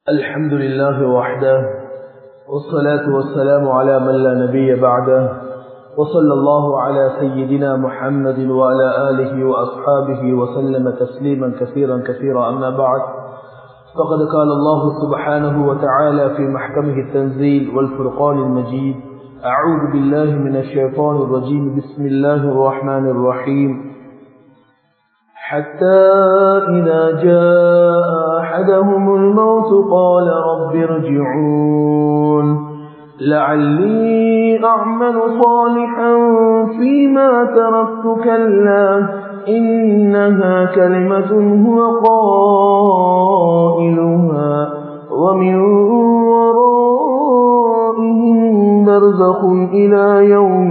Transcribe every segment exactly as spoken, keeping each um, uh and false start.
الحمد لله وحده والصلاة والسلام على من لا نبي بعده وصلى الله على سيدنا محمد وعلى آله وأصحابه وسلم تسليما كثيرا كثيرا. أما بعد، فقد قال الله سبحانه وتعالى في محكمه التنزيل والفرقان المجيد: أعوذ بالله من الشيطان الرجيم، بسم الله الرحمن الرحيم. حتى إذا جاء أحدهم الموت قال رب ارجعون لعلي أعمل صالحا فيما تركت كلا إنها كلمة هو قائلها ومن ورائهم برزخ إلى يوم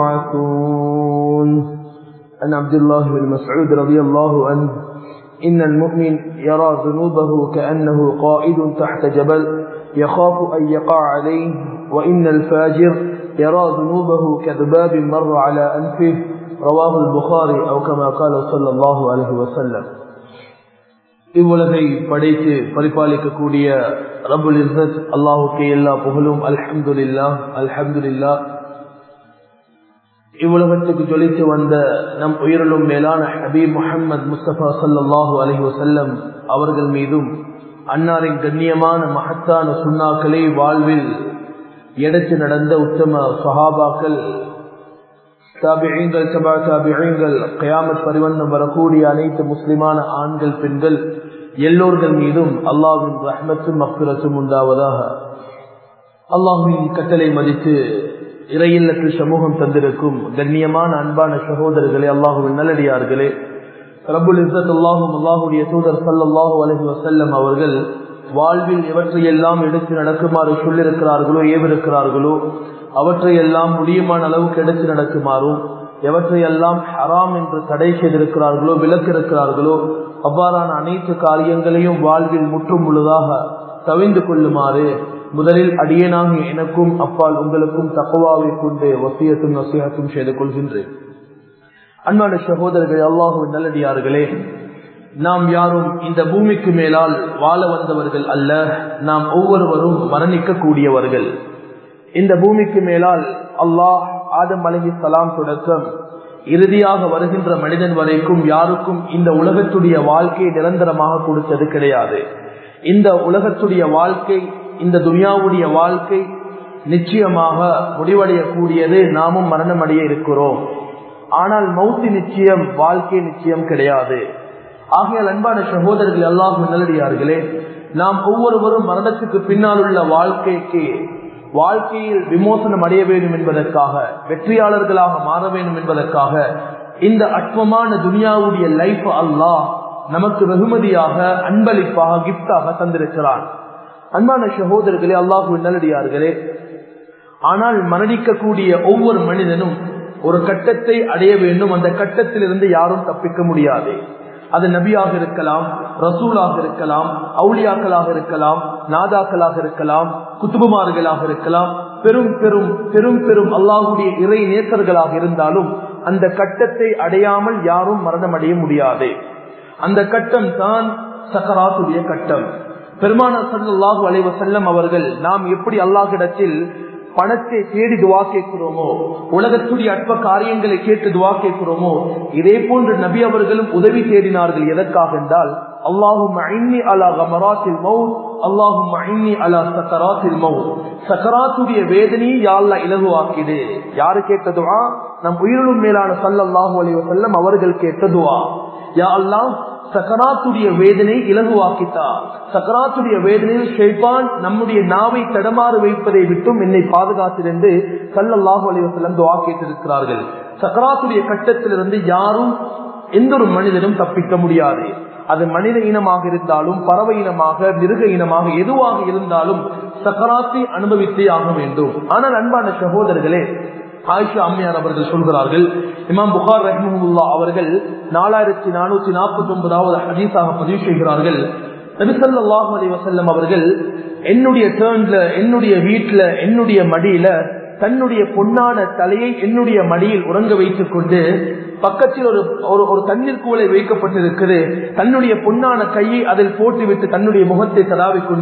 يبعثون. عن عبد الله بن مسعود رضي الله عنه: إن المؤمن يرى ذنوبه كأنه قائد تحت جبل يخاف أن يقع عليه، وإن الفاجر يرى ذنوبه كذباب مر على أنفه. رواه البخاري أو كما قال صلى الله عليه وسلم. இவ்வுலகை படைத்து பரிபாலிக்கக்கூடிய ரப்புல் இஸ்ஸத் அல்லாஹ்வுக்கே எல்லா புகழும். அல்ஹம்துலில்லாஹ் அல்ஹம்துலில்லாஹ். இவ்வுலகத்துக்கு ஜொலித்து வந்த நம் உயிரிலும் மேலான ஹபீப் முஹம்மது முஸ்தபா ஸல்லல்லாஹு அலைஹி வஸல்லம் அவர்கள் மீதும், அன்னாரின் கண்ணியமான மஹத்தான சுன்னாக்களை வாழ்வில் எடுத்து நடந்த உத்தம சஹாபாக்கள், தாபிஈன்கள், தபா தாபிஈன்கள், கியாமத் பரிவந்தம் வரக்கூடிய அனைத்து முஸ்லிமான ஆண்கள் பெண்கள் எல்லோர்கள் மீதும் அல்லாஹ்வின் ரஹ்மத்தும் மக்ஃபிரத்தும் உண்டாவதாக. அல்லாஹ்வின் கட்டளை மதித்து இறையில்லத்தில் சமூகம் தந்திருக்கும் கண்ணியமான அன்பான சகோதரர்களே, அல்லாஹுவின் நல்லடியார்களே, ரப்புல் இஸ்ஸத் அல்லாஹும் அல்லாஹுடைய தூதர் ஸல்லல்லாஹு அலைஹி வஸல்லம் அவர்கள் வாழ்வில் எவற்றையெல்லாம் எடுத்து நடக்குமாறு சொல்லிருக்கிறார்களோ, ஏவிருக்கிறார்களோ அவற்றையெல்லாம் முடியுமான அளவுக்கு எடுத்து நடக்குமாறும், எவற்றையெல்லாம் ஹராம் என்று தடை செய்திருக்கிறார்களோ, விலக்கிருக்கிறார்களோ அவ்வாறான அனைத்து காரியங்களையும் வாழ்வில் முற்றும் முழுதாக தவிந்து கொள்ளுமாறு முதலில் அடியேனாக எனக்கும் அப்பால் உங்களுக்கும் தக்வாவை கொண்டு வசியத்தும் நசீஹத்தும் செய்து கொள்கின்றேன். அன்பான சகோதரர்களே, அல்லாஹ்வின் நல்லடியார்களே, நாம் யாரும் இந்த பூமிக்கு மேலால் வாழ வந்தவர்கள் அல்ல. நாம் ஒவ்வொருவரும் மரணிக்க கூடியவர்கள். இந்த பூமிக்கு மேலால் அல்லாஹ் ஆதம் அலைஹிஸ்ஸலாம் தொடக்கம் இறுதியாக வருகின்ற மனிதன் வரைக்கும் யாருக்கும் இந்த உலகத்துடைய வாழ்க்கையை நிரந்தரமாக கொடுத்தது கிடையாது. இந்த உலகத்துடைய வாழ்க்கை, இந்த துனியாவுடைய வாழ்க்கை நிச்சயமாக முடிவடையக்கூடியது. நாமும் மரணம் அடைய இருக்கிறோம். ஆனால் மௌத்தி நிச்சயம், வாழ்க்கை நிச்சயம் கிடையாது. ஆகையால் அன்பான சகோதரர்கள், அல்லாஹ்வின் நல்லடியார்களே, நாம் ஒவ்வொருவரும் மரணத்துக்கு பின்னால் உள்ள வாழ்க்கைக்கு வாழ்க்கையில் விமோசனம் அடைய வேண்டும் என்பதற்காக, வெற்றியாளர்களாக மாற வேண்டும் என்பதற்காக இந்த அற்பமான துனியாவுடைய லைஃப் அல்லாஹ் நமக்கு வெகுமதியாக, அன்பளிப்பாக, கிஃப்டாக தந்திருக்கிறான். அன்பான சகோதரர்களே, அல்லாஹ்வின் நல்லடியார்களே, ஆனால் மரணிக்கக்கூடிய ஒவ்வொரு மனிதனும் ஒரு கட்டத்தை அடைய வேண்டும். அந்த கட்டத்திலிருந்து யாரும் தப்பிக்க முடியாது. அது நபியாக இருக்கலாம், ரசூலாக இருக்கலாம், அவுலியாக்களாக இருக்கலாம், நாதாக்களாக இருக்கலாம், குத்துபுமார்களாக இருக்கலாம், பெரும் பெரும் பெரும் பெரும் அல்லாஹுடைய இறை நேசர்களாக இருந்தாலும் அந்த கட்டத்தை அடையாமல் யாரும் மரணம் அடைய முடியாது. அந்த கட்டம் தான் சக்கராத்துடைய கட்டம். பெருமானார் ஸல்லல்லாஹு அலைஹி வஸல்லம் அவர்கள் நாம் எப்படி அல்லாஹ்விடத்தில் பணத்தை தேடி துவா கேட்கிறோமோ, உலகத்துடைய அற்ப காரியங்களை கேட்டு துவா கேட்கிறோமோ, இதே போன்று நபி அவர்களும் உதவி தேடினார்கள். எதற்காக என்றால், அல்லாஹும்ம இன்னி அலா கமராத்தில் மௌத், அல்லாஹும்ம இன்னி அலா சக்கராத்தில் மௌத், சக்கராத்துடைய வேதனையை யா அல்லாஹ் இலகுவாக்கிடு. யாரு கேட்ட துவா? நம் உயிரினும் மேலான ஸல்லல்லாஹு அலைஹி வஸல்லம் அவர்கள் கேட்ட துவா. யா அல்லாஹ், சக்கராத்துடைய வேதனை இலகுவாக்கித்தா. சக்கராத்துடைய வேதனையில் ஷைத்தான் நம்முடைய நாவை தடமாறு வைப்பதை விட்டும் என்னை பாதுகாத்திருந்து ஸல்லல்லாஹு அலைஹி வஸல்லம் துஆ கேட்டிருக்கிறார்கள். சக்கராத்துடைய கட்டத்திலிருந்து யாரும், எந்த ஒரு மனிதனும் தப்பிக்க முடியாது. அது மனித இனமாக இருந்தாலும், பறவை இனமாக, மிருக இனமாக, எதுவாக இருந்தாலும் சக்கராத்தை அனுபவித்தே ஆக வேண்டும். ஆனால் அன்பான சகோதரர்களே, ஆயிஷா அம்மையார் அவர்கள் சொல்கிறார்கள், இமாம் புகார் ரஹ்மஹுல்லாஹ் அவர்கள் நாலாயிரத்தி நானூத்தி நாற்பத்தி ஒன்பதாவது ஹதீஸாக பதிவு செய்கிறார்கள். நபி ஸல்லல்லாஹு அலைஹி வஸல்லம் அவர்கள் என்னுடைய டர்ன்ல, என்னுடைய வீட்டுல, என்னுடைய மடியில தன்னுடைய பொன்னான தலையை என்னுடைய மடியில் உறங்க வைத்துக் கொண்டு பக்கத்தில் ஒரு ஒரு தண்ணீர் கூளை வைக்கப்பட்டிருக்கிறது. தன்னுடைய பொன்னான கையை அதில் போட்டுவிட்டு தன்னுடைய முகத்தை தடாவிக் கொண்டு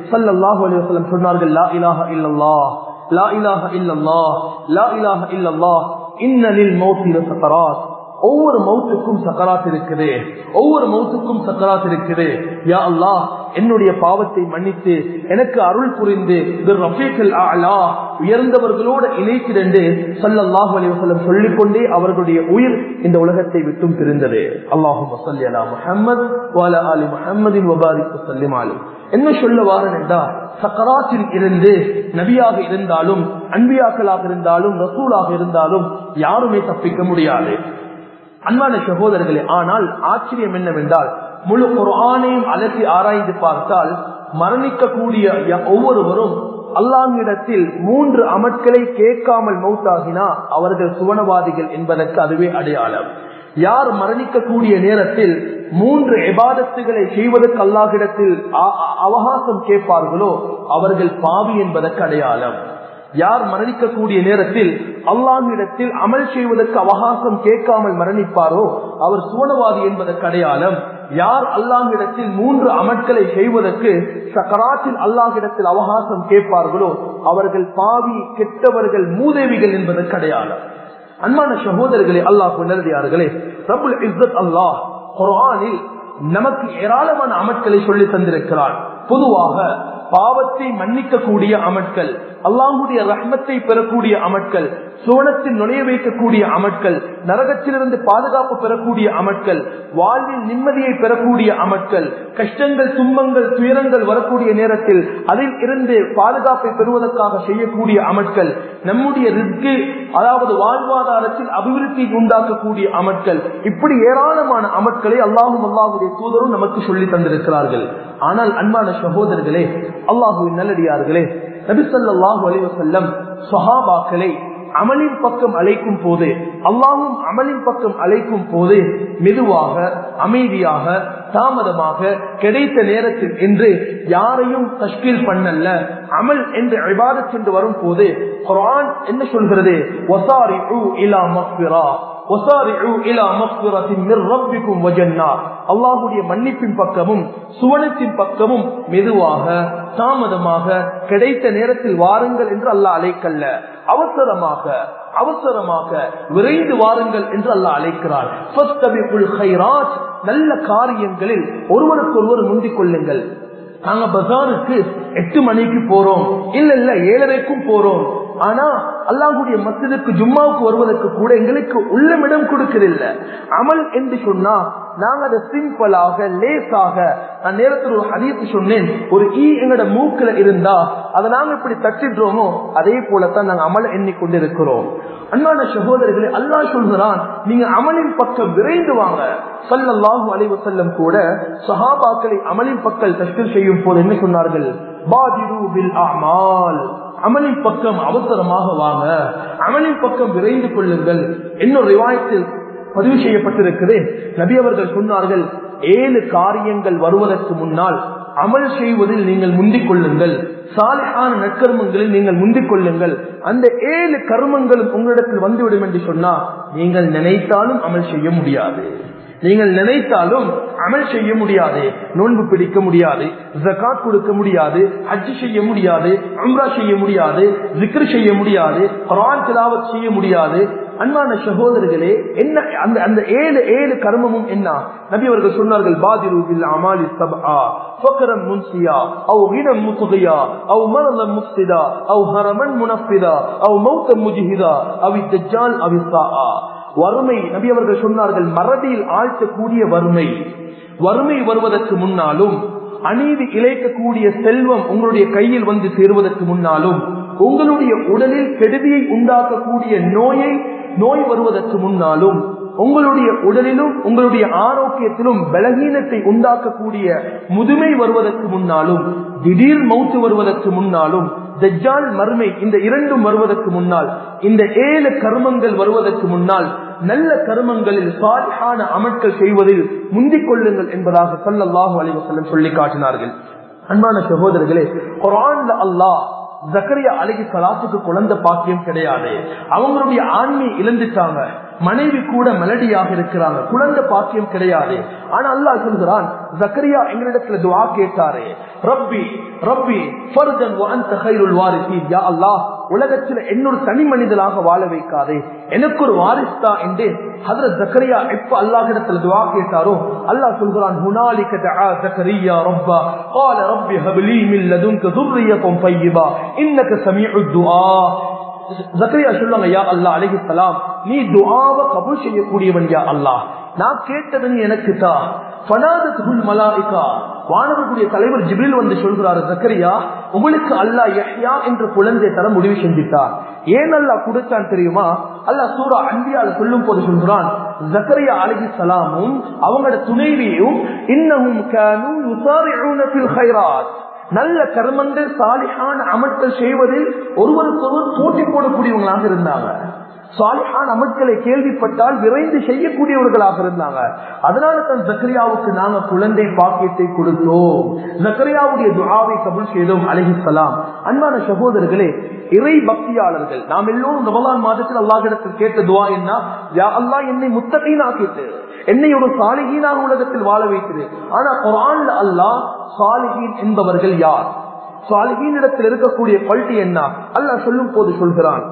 ஸல்லல்லாஹு அலைஹி வஸல்லம் சொன்னார்கள், லா இலாஹா இல்லல்லாஹ் லா இலாஹா இல்லல்லாஹ் லா இலாஹா இல்லல்லாஹ் இன்னலில் மௌத்தி லஸகராத். ஒவ்வொரு மௌத்துக்கும் சக்கராத் இருக்குது, ஒவ்வொரு மௌத்துக்கும் சக்கராத் இருக்குது. யா அல்லாஹ், என்னுடைய பாவத்தை மன்னித்து எனக்கு அருள் புரிந்து ரஃபீக்குல் அலா உயர்ந்தவர்களோடு இணைத்திரண்டு ஸல்லல்லாஹு அலைஹி வஸல்லம் சொல்லிக்கொண்டே அவர்களுடைய உயிர் இந்த உலகத்தை விட்டும் பிரிந்தது. அல்லாஹும்ம ஸல்லி அலா முஹம்மத் வ அலா ஆலி முஹம்மதின் வ பாரிக் வ ஸல்லிம் அலைஹி. என்ன சொல்ல வாரன் என்றால், சக்கராத்தில் இருந்து நபியாக இருந்தாலும் அன்பியாக்களாக இருந்தாலும் ரசூலாக இருந்தாலும் யாருமே தப்பிக்க முடியாது. அன்பான சகோதரர்களே, ஆனால் ஆச்சரியம் என்னவென்றால், முழு குர்ஆனையும் அலசி ஆராய்ந்து பார்த்தால் மரணிக்கக்கூடிய ஒவ்வொருவரும் அல்லாஹ்விடத்தில் மூன்று அமட்களை கேட்காமல் மௌத்தாகினா அவர்கள் சுவனவாதிகள் என்பதற்கு அதுவே அடையாளம். யார் மரணிக்கக்கூடிய நேரத்தில் மூன்று இபாதத்துகளை செய்வதற்கு அல்லாஹ்விடத்தில் அவகாசம் கேட்பார்களோ அவர்கள் பாவி என்பதற்கு அடையாளம். யார் மரணிக்கக்கூடிய நேரத்தில் அல்லாஹ்விடத்தில் அமல் செய்வதற்கு அவகாசம் கேட்காமல் மரணிப்பாரோ அவர் சுவனவாதி என்பதற்கு அடையாளம். யார் அல்லாஹ்விடத்தில் மூன்று அமட்களை செய்வதற்கு சக்கராத்தில் அல்லாஹ்விடத்தில் அவகாசம் கேட்பார்களோ அவர்கள் பாவி, கெட்டவர்கள், மூதேவிகள் என்பதற்கு அடையாளம். அன்பான சகோதரர்களே, அல்லாஹ் நல்லடியார்களே, ரப்புல் இஸ்ஸத் அல்லாஹ் குர்ஆனில் நமக்கு ஏராளமான அமட்களை சொல்லி தந்திருக்கிறார். பொதுவாக பாவத்தை மன்னிக்கக்கூடிய அமட்கள், அல்லாஹ்வுடைய ரஹ்மத்தை பெறக்கூடிய அமட்கள், சுவனத்தில் நுழைய வைக்கக்கூடிய அமட்கள், நரகத்திலிருந்து பாதுகாப்பு பெறக்கூடிய அமட்கள், வாழ்வில் நிம்மதியை பெறக்கூடிய அமட்கள், கஷ்டங்கள், துன்பங்கள், துயரங்கள் வரக்கூடிய நேரத்தில் அதில் இருந்து பாதுகாப்பை பெறுவதற்காக செய்யக்கூடிய அமட்கள், நம்முடைய ரிஸ்க் அதாவது வாழ்வாதாரத்தில் அபிவிருத்தி உண்டாக்கக்கூடிய அமட்கள், இப்படி ஏராளமான அமட்களை அல்லாஹும் அல்லாஹ்வுடைய தூதரும் நமக்கு சொல்லி தந்திருக்கிறார்கள். ஆனால் அன்பான சகோதரர்களே, அல்லாஹ்வின் நல்லடியார்களே, நபி ஸல்லல்லாஹு அலைஹி வஸல்லம் சஹாபாக்களை அமலின் பக்கம் அழைக்கும் போது, அல்லாஹ்வும் அமலின் பக்கம் அழைக்கும் போது மெதுவாக, அமைதியாக, தாமதமாக, கிடைத்த நேரத்தில் என்று யாரையும் தஷ்கீல் பண்ணல. அமல் என்று இபாதத் என்று வரும் போது குர்ஆன் என்ன சொல்கிறது? வஸாரிஉ இலா மக்ஃபிரா வஸாரிஉ இலா மக்ஃபிரத்தின் மிர் ரப்பிக்கும் வ ஜன்னah. அல்லாஹ்வுடைய மன்னிப்பின் பக்கமும் சுவனத்தின் பக்கமும் மெதுவாக, தாமதமாக, கிடைத்த நேரத்தில் வாருங்கள் என்று அல்லாஹ் அழைக்கல்ல. அவசரமாக அவசரமாக விரைந்து வாருங்கள் என்று அல்லாஹ் அழைக்கிறார். ஃபஸ்தபிகுல் கைராத், நல்ல காரியங்களில் ஒருவருக்கு ஒருவர் முந்திக் கொள்ளுங்கள். நாங்க பஜாருக்கு எட்டு மணிக்கு போறோம், இல்ல இல்ல ஏழரைக்கும் போறோம், ஆனா அல்லாஹ்வுடைய மஸ்ஜிதுக்கு ஜும்மாவுக்கு வருவதற்கு கூட எங்களுக்கு உள்ளமிடம் கொடுக்கறதில்ல. அமல் என்று சொன்னா நாங்க அதை சிம்பிளாக, லேசாக, நான் நேரத்தில் ஒரு ஹதீஸ் சொன்னேன், ஒரு ஈ எங்கட மூக்குல இருந்தா அதை நாங்க இப்படி தட்டிடுறோமோ அதே போலத்தான் நாங்க அமல் எண்ணிக்கொண்டிருக்கிறோம். அன்பான சகோதரர்களே, அல்லாஹ் சொல்கிறான், நீங்க அமலின் பக்கம் விரைந்து வாங்க. ஸல்லல்லாஹு அலைஹி வஸல்லம் கூட சஹாபாக்களை அமலின் பக்கம் தஷ்கீல் செய்யும் போது என்ன சொன்னார்கள்? பாதிரு பில் அமால், அமலின் பக்கம் அவசரமாக வாங்க, அமலின் பக்கம் விரைந்து கொள்ளுங்கள். இன்னொரு ரிவாயத்தில் பதிவு செய்யப்பட்டிருக்கிறது, நபி அவர்கள் சொன்னார்கள், ஏழு காரியங்கள் வருவதற்கு முன்னால் அமல் செய்வதில் நீங்கள் முந்திக் கொள்ளுங்கள், சாலிஹான நற்கர்மங்களில் நீங்கள் முந்திக் கொள்ளுங்கள். அந்த ஏழு கர்மங்களும் உங்களிடத்தில் வந்துவிடும் என்று சொன்னா நீங்கள் நினைத்தாலும் அமல் செய்ய முடியாது. நீங்கள் நினைத்தாலும் அமல் செய்ய முடியாது. நோன்பு பிடிக்க முடியாது, ஜகாத் கொடுக்க முடியாது, ஹஜ் செய்ய முடியாது, உம்ரா செய்ய முடியாது, zikr செய்ய முடியாது, குர்ஆன் திலாவத் செய்ய முடியாது. அன்பான சகோதரர்களே, என்ன அந்த அந்த ஏழு ஏழு கர்மமும் என்ன? நபி அவர்கள் சொன்னார்கள், பாதிரு பில் அமாலி சப்ஆ ஃபக்ரன் முன்சியா அவ் கினம் முத்கியா அவ் மரதன் முஃப்ஸிதா அவ் ஹரமன் முனஃபிதா அவ் மௌத்தன் முஜ்ஹிதா அவ் தஜ்ஜால் அவ் ஸாஆ. வறுமை, நபி அவர்கள் சொன்னார்கள், மறதியில் ஆழ்த்தக்கூடிய வறுமை. வறுமை வருவதற்கு முன்னாலும், அநீதி இழைக்கக்கூடிய செல்வம் உங்களுடைய கையில் வந்து சேருவதற்கு முன்னாலும், உங்களுடைய உடலில் கெடுதியை உண்டாக்கக்கூடிய நோயை நோய் வருவதற்கு முன்னாலும், உங்களுடைய உடலிலும் உங்களுடைய ஆரோக்கியத்திலும் பலகீனத்தை உண்டாக்கக்கூடிய முதுமை வருவதற்கு முன்னாலும், திடீர் மௌத்து வருவதற்கு முன்னாலும், தஜ்ஜால் மறுமை, இந்த இரண்டும் வருவதற்கு முன்னால், இந்த ஏழு கர்மங்கள் வருவதற்கு முன்னால் நல்ல கர்மங்களில் சாலிஹான அமல்கள் செய்வதில் முந்திக் கொள்ளுங்கள் என்பதாக ஸல்லல்லாஹு அலைஹி வஸல்லம் சொல்லி காட்டினார்கள். அன்பான சகோதரர்களே, குர்ஆன்ல அல்லாஹ் ஜக்கரியா அலைஹிஸ்ஸலாத்துக்கு குழந்தை பாக்கியம் கிடையாது. அவங்களுடைய ஆண்மை இழந்துட்டாங்க. மனைவி கூட மெலடியாக இருக்கிறாங்க. குழந்தை பாக்கியம் கிடையாது. ஆனா அல்லாஹ் சொல்கிறான், ஜக்கரியா எங்களிடத்துல துஆ கேட்டாரே, ரப்பி ரப்பி ஃபர்தன் வ அன்த கைருல் வாரிசீன். யா அல்லாஹ், உலகத்துல என்னொரு தனி மனிதனாக வாழ வைக்காதே, எனக்கு ஒரு வாரிசு தான் என்று ஹஜ்ரத் ஜக்கரியா எப்ப அல்லாஹ்விடத்துல துஆ கேட்டாரோ அல்லாஹ் சொல்கிறான், ஹுனாலிக தஆ ஜக்கரியா ரப்பா قال رب هب لي من لدنك ذرية طيبة إنك سميع الدعاء. ஜக்கரியா சொல்லுவாங்க, யா அல்லாஹ் அலைஹிஸ்ஸலாம், நீ துஆவை கபூல் செய்யக்கூடியவன் யா அல்லாஹ், நான் கேட்டவன் எனக்கு தா. ஃபனாதத்துல் மலாயிகா, வானவர்களுடைய தலைவர் ஜிப்ரீல் வந்து சொல்கிறார், ஜக்கரியா உங்களுக்கு அல்லாஹ் யஹ்யா என்ற குழந்தை தர முடிவு செஞ்சிட்டார். ஏன் அல்லாஹ் கொடுத்தான் தெரியுமா? அல்லாஹ் சூரா அன்பியால சொல்லும் போது சொல்கிறான், ஜக்கரியா அலைஹிஸ்ஸலாமும் அவங்களோட துணைவியும் இன்னஹும் கானூ யுஸாரிஊன ஃபில் கைராத், நல்ல கர்மங்கள் சாலிஹான அமல்கள் செய்வதில் ஒருவருக்கொருவர் போட்டி போடக்கூடியவங்களாக இருந்தாங்க. சாலிஹான அமல்களை கேள்விப்பட்டால் விரைந்து செய்யக்கூடியவர்களாக இருந்தாங்க. அதனால தான் ஜக்கரியாவுக்கு நாங்க குழந்தை பாக்கியத்தை கொடுத்தோம், ஜக்கரியாவுடைய துஆவை கபூல் செய்தோம் அலைஹிஸ்ஸலாம். அன்பான சகோதரர்களே, இறை பக்தியாளர்கள் நாம் எல்லோரும் ரமலான் மாதத்தில் அல்லாஹ்விடத்தில் கேட்ட துஆ என்ன? யா அல்லாஹ், என்னை முத்தகீனாக்கிட்டு என்னை ஒரு சாலிஹீனாக உலகத்தில் வாழ வைத்தது. ஆனா குர்ஆன்ல அல்லாஹ் சாலிஹீன் என்பவர்கள் யார், சாலிஹீன் இடத்தில் இருக்கக்கூடிய குவாலிட்டி என்ன அல்லாஹ் சொல்லும் போது சொல்கிறான்,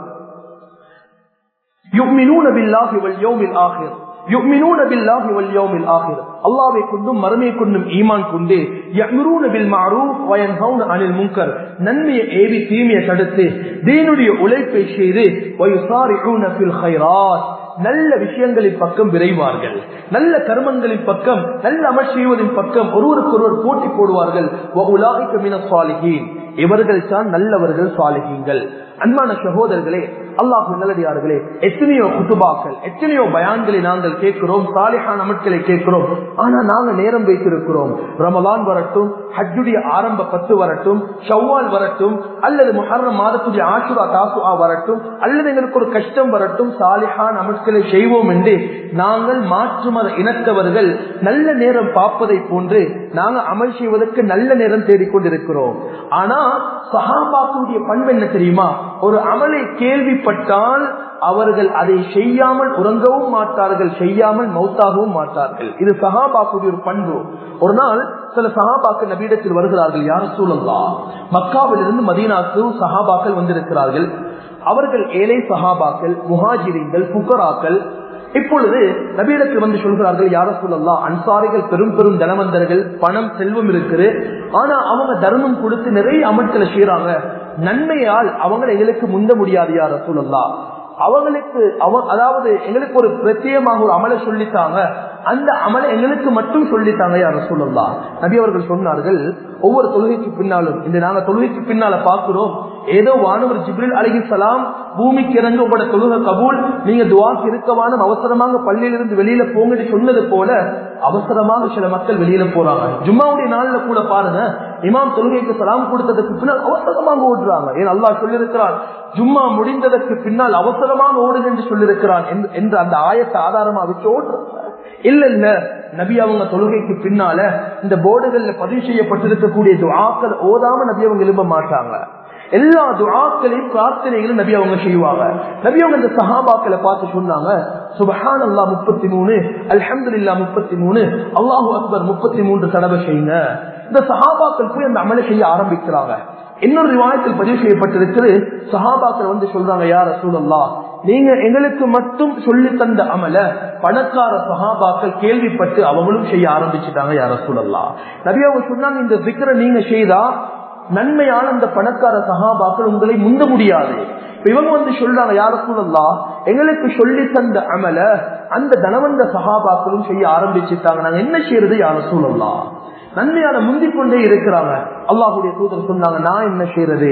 யுமினூன பில்லாஹி வல் யௌமில் ஆகிர், யுமினூன பில்லாஹி வல் யௌமில் ஆகிர், அல்லாஹ்வை கொண்டும் மறுமையை கொண்டும் ஈமான் கொண்டு, யஅ்முரூன பில் மஅரூஃப் வ யன்ஹவுன அனில் முன்கர், நன்மையை ஏவி தீமையை தடுத்து தீனுடைய உழைப்பை செய்து, வ யுஸாரிஊன ஃபில் கைராத், நல்ல விஷயங்களின் பக்கம் விரைவார்கள், நல்ல கர்மங்களின் பக்கம், நல்ல அமல் செய்வதின் பக்கம் ஒருவருக்கொருவர் போட்டி போடுவார்கள். வ உலாயிக மினஸ் ஸாலிஹீன், இவர்கள் தான் நல்லவர்கள், சாலிஹீன்கள். அன்பான சகோதரர்களே, அல்லாஹ் நல்லடியார்களே, எத்தனையோ குத்துபாக்கள், எத்தனையோ பயான்களை நாங்கள் கேட்கிறோம், சாலிஹான அமல்களை கேட்கிறோம். ஆனா நாங்க நேரம் வைத்திருக்கிறோம், ரமலான் வரட்டும், ஹஜ்ஜுடைய ஆரம்ப பத்து வரட்டும், ஷவ்வால் வரட்டும், அல்லது முஹர்ரம் மாதத்துடைய ஆஷுரா தாசுஆ வரட்டும், அல்லது எங்களுக்கு ஒரு கஷ்டம் வரட்டும், சாலிஹான அமல்களை செய்வோம் என்று நாங்கள் மாற்று மத இனத்தவர்கள் நல்ல நேரம் பார்ப்பதை போன்று நாங்கள் அமல் செய்வதற்கு நல்ல நேரம் தேடிக்கொண்டிருக்கிறோம். ஆனா சஹாபாக்களுடைய பண்பு என்ன தெரியுமா? ஒரு அமலை கேள்விப்பட்டால் அவர்கள் அதை செய்யாமல் உறங்கவும் மாட்டார்கள், செய்யாமல் மௌத்தாகவும் மாட்டார்கள். இது சஹாபாக்களுடைய ஒரு பண்பு. ஒரு நாள் சில சஹாபாக்கள் நபியிடத்தில் வருகிறார்கள், யா ரசூலல்லாஹ், மக்காவிலிருந்து மதீனாவுக்கு சஹாபாக்கள் வந்திருக்கிறார்கள். அவர்கள் ஏழை சஹாபாக்கள், முஹாஜிரீன்கள், புகராக்கள். இப்பொழுது நபியிடத்தில் வந்து சொல்கிறார்கள், யா ரசூலல்லாஹ், அன்சாரிகள் பெரும் பெரும் தனவந்தர்கள், பணம் செல்வம் இருக்குது, ஆனா அவங்க தர்மம் கொடுத்து நிறைய அமல்களை செய்யறாங்க, நன்மையால் அவங்க எங்களுக்கு முந்த முடியாது யா ரசூலல்லாஹ், அவங்களுக்கு அதாவது எங்களுக்கு ஒரு பிரத்யேகமாக ஒரு அமலை சொல்லித்தாங்க, அந்த அமலை எங்களுக்கு மட்டும் சொல்லித்தாங்க யா ரசூலல்லாஹ். நபி அவர்கள் சொன்னார்கள், ஒவ்வொரு தொழுகைக்கு பின்னாலும், இந்த நாங்க தொழுகைக்கு பின்னால பாக்குறோம், ஏதோ வானவர் ஜிப்ரீல் அலைஹிஸ்ஸலாம் பூமிக்கு இறங்க உங்களோட தொழுகை கபூல், நீங்க துஆக்கு இருக்கவான அவசரமாக பள்ளியிலிருந்து வெளியில போங்கன்னு சொன்னது போல அவசரமாக சில மக்கள் வெளியில போறாங்க. ஜும்மாவுடைய நாள்ல கூட பாருங்க, இமாம் தொழுகைக்கு சலாம் கொடுத்ததுக்கு பின்னால் அவசரமாக ஓடுறாங்க. ஏன் அல்லாஹ் சொல்லியிருக்கிறான், ஜும்மா முடிந்ததற்கு பின்னால் அவசரமாக ஓடுங்க என்று சொல்லியிருக்கிறான் என்று அந்த ஆயத்தை ஆதாரமா வச்சு ஓடுறாங்க. இல்ல இல்ல, நபி அவங்க தொழுகைக்கு பின்னால இந்த போர்டுகள்ல பதிவு செய்யப்பட்டிருக்கக்கூடிய துஆக்கள் ஓதாம நபி அவங்க எழுப்ப மாட்டாங்க. எல்லா துஆக்களையும் பிரார்த்தனைகளும் நபி அவங்க செய்வாங்க. நபி அவங்க இந்த சஹாபாக்களை பார்த்து சொன்னாங்க, சுப்ஹானல்லாஹ் முப்பத்தி மூணு, அல்ஹம்துலில்லாஹ் முப்பத்தி மூணு, அல்லாஹு அக்பர் முப்பத்தி மூன்று தடவை செய்யுங்க. இந்த சஹாபாக்கள் போய் அந்த அமலை செய்ய ஆரம்பிக்கிறாங்க. இன்னொரு ரிவாயத்தில் பதிவு செய்யப்பட்டிருக்கிறது, சஹாபாக்கள் வந்து சொல்றாங்க, யா ரசூலல்லாஹ், நீங்க எங்களுக்கு மட்டும் சொல்லி தந்த அமல பணக்கார சஹாபாக்கள் கேள்விப்பட்டு அவங்களும் செய்ய ஆரம்பிச்சுட்டாங்க யா ரசூலல்லாஹ். நபி அவங்க சொன்னாங்க, இந்த திக்ரை நீங்க செய்தா நன்மையான அந்த பணக்கார சஹாபாக்கள் உங்களை முந்த முடியாது. இவங்க வந்து சொல்றாங்க, யா ரசூலல்லாஹ், எங்களுக்கு சொல்லி தந்த அமல அந்த தனவந்த சஹாபாக்களும் செய்ய ஆரம்பிச்சுட்டாங்க, நாங்க என்ன செய்யறது யா ரசூலல்லாஹ்? நன்மையான முந்திக் கொண்டே இருக்கிறாங்க. அல்லாஹுடைய தூதர் சொன்னாங்க, நான் என்ன செய்யறது?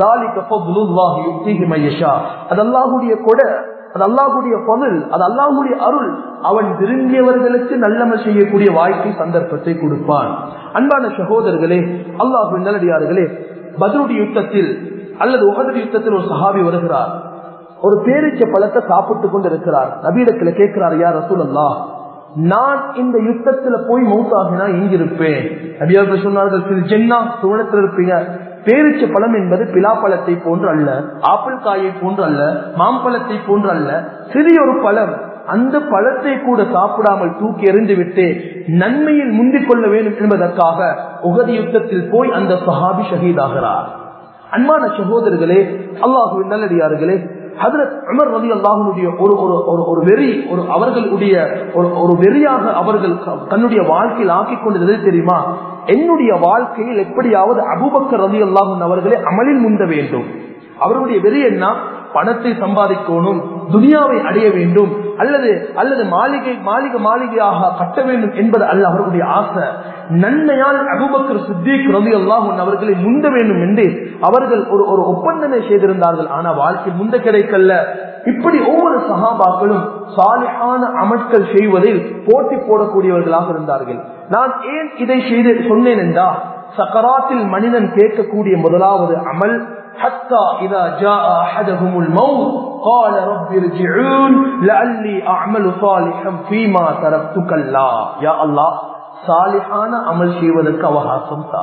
அது அல்லாஹுடைய கொடை, அது அல்லாஹுடைய பொருள், அது அல்லாஹுடைய அருள். அவன் விரும்பியவர்களுக்கு நல்லமல் செய்யக்கூடிய வாய்ப்பை, சந்தர்ப்பத்தை கொடுப்பான். அன்பான சகோதரர்களே, அல்லாஹ்வின் நல்லடியார்களே, பத்ருடைய யுத்தத்தில் அல்லது உஹதுடைய யுத்தத்தில் ஒரு சஹாபி வருகிறார். ஒரு பேரிச்ச பழத்தை சாப்பிட்டு கொண்டு இருக்கிறார். நபியிடத்துல கேட்கிறார், யா ரசூலல்லாஹ், நான் இந்த யுத்தத்துல போய் மௌத்தாகினா எங்கிருப்பேன்? நபியவர்கள் சொன்னார்கள், ஜென்னா சுவனத்தில் இருப்பீங்க. பேரிச்ச பழம் என்பது பிலாப்பழத்தை போன்று அல்ல, ஆப்பிள் காயை போன்று அல்ல, மாம்பழத்தை போன்று அல்ல, சிறிய ஒரு பழம். அந்த பழத்தை கூட சாப்பிடாமல் தூக்கி எறிந்து விட்டு நன்மையில் முந்திக் கொள்ள வேண்டும் என்பதற்காக உஹது யுத்தத்தில் போய் அந்த சஹாபி ஷஹீதாகிறார். அன்பான சகோதரர்களே, அல்லாஹுவின் நல்லடியார்களே, ஹஜ்ரத் உமர் ரலியல்லாஹுடைய ஒரு ஒரு வெறி, ஒரு அவர்களுடைய ஒரு வெறியாக அவர்கள் தன்னுடைய வாழ்க்கையில் ஆக்கிக் கொண்டது தெரியுமா? என்னுடைய வாழ்க்கையில் எப்படியாவது அபூபக்கர் ரலியல்லாஹு அவர்களை அமலில் முந்த வேண்டும். அவருடைய வெறி என்ன? பணத்தை சம்பாதிக்கணும், துனியாவை அடைய வேண்டும், அல்லது அல்லது மாளிகை மாளிகை மாளிகையாக கட்ட வேண்டும் என்பது அல்ல அவர்களுடைய ஆசை. நன்மையால் அபூபக்கர் சித்திக் ரலியல்லாஹு அவர்களை முந்த வேண்டும் என்று அவர்கள் ஒரு ஒரு ஒப்பந்தமே செய்திருந்தார்கள். ஆனா வாழ்க்கை முந்த கிடைக்கல. இப்படி ஒவ்வொரு சஹாபாக்களும் சாலிஹான அமல்கள் செய்வதில் போட்டி போடக்கூடியவர்களாக இருந்தார்கள். நான் ஏன் இதை செய்து சொன்னேன் என்றால், சக்கராத்தில் மனிதன் கேட்கக்கூடிய முதலாவது அமல், حتى إذا جاء أحدهم الموت قال رب ارجعون لعلي أعمل صالحا فيما تركت كلا. يا الله, சாலிஹான அமல் செய்வதற்கு அவகாசம் தா.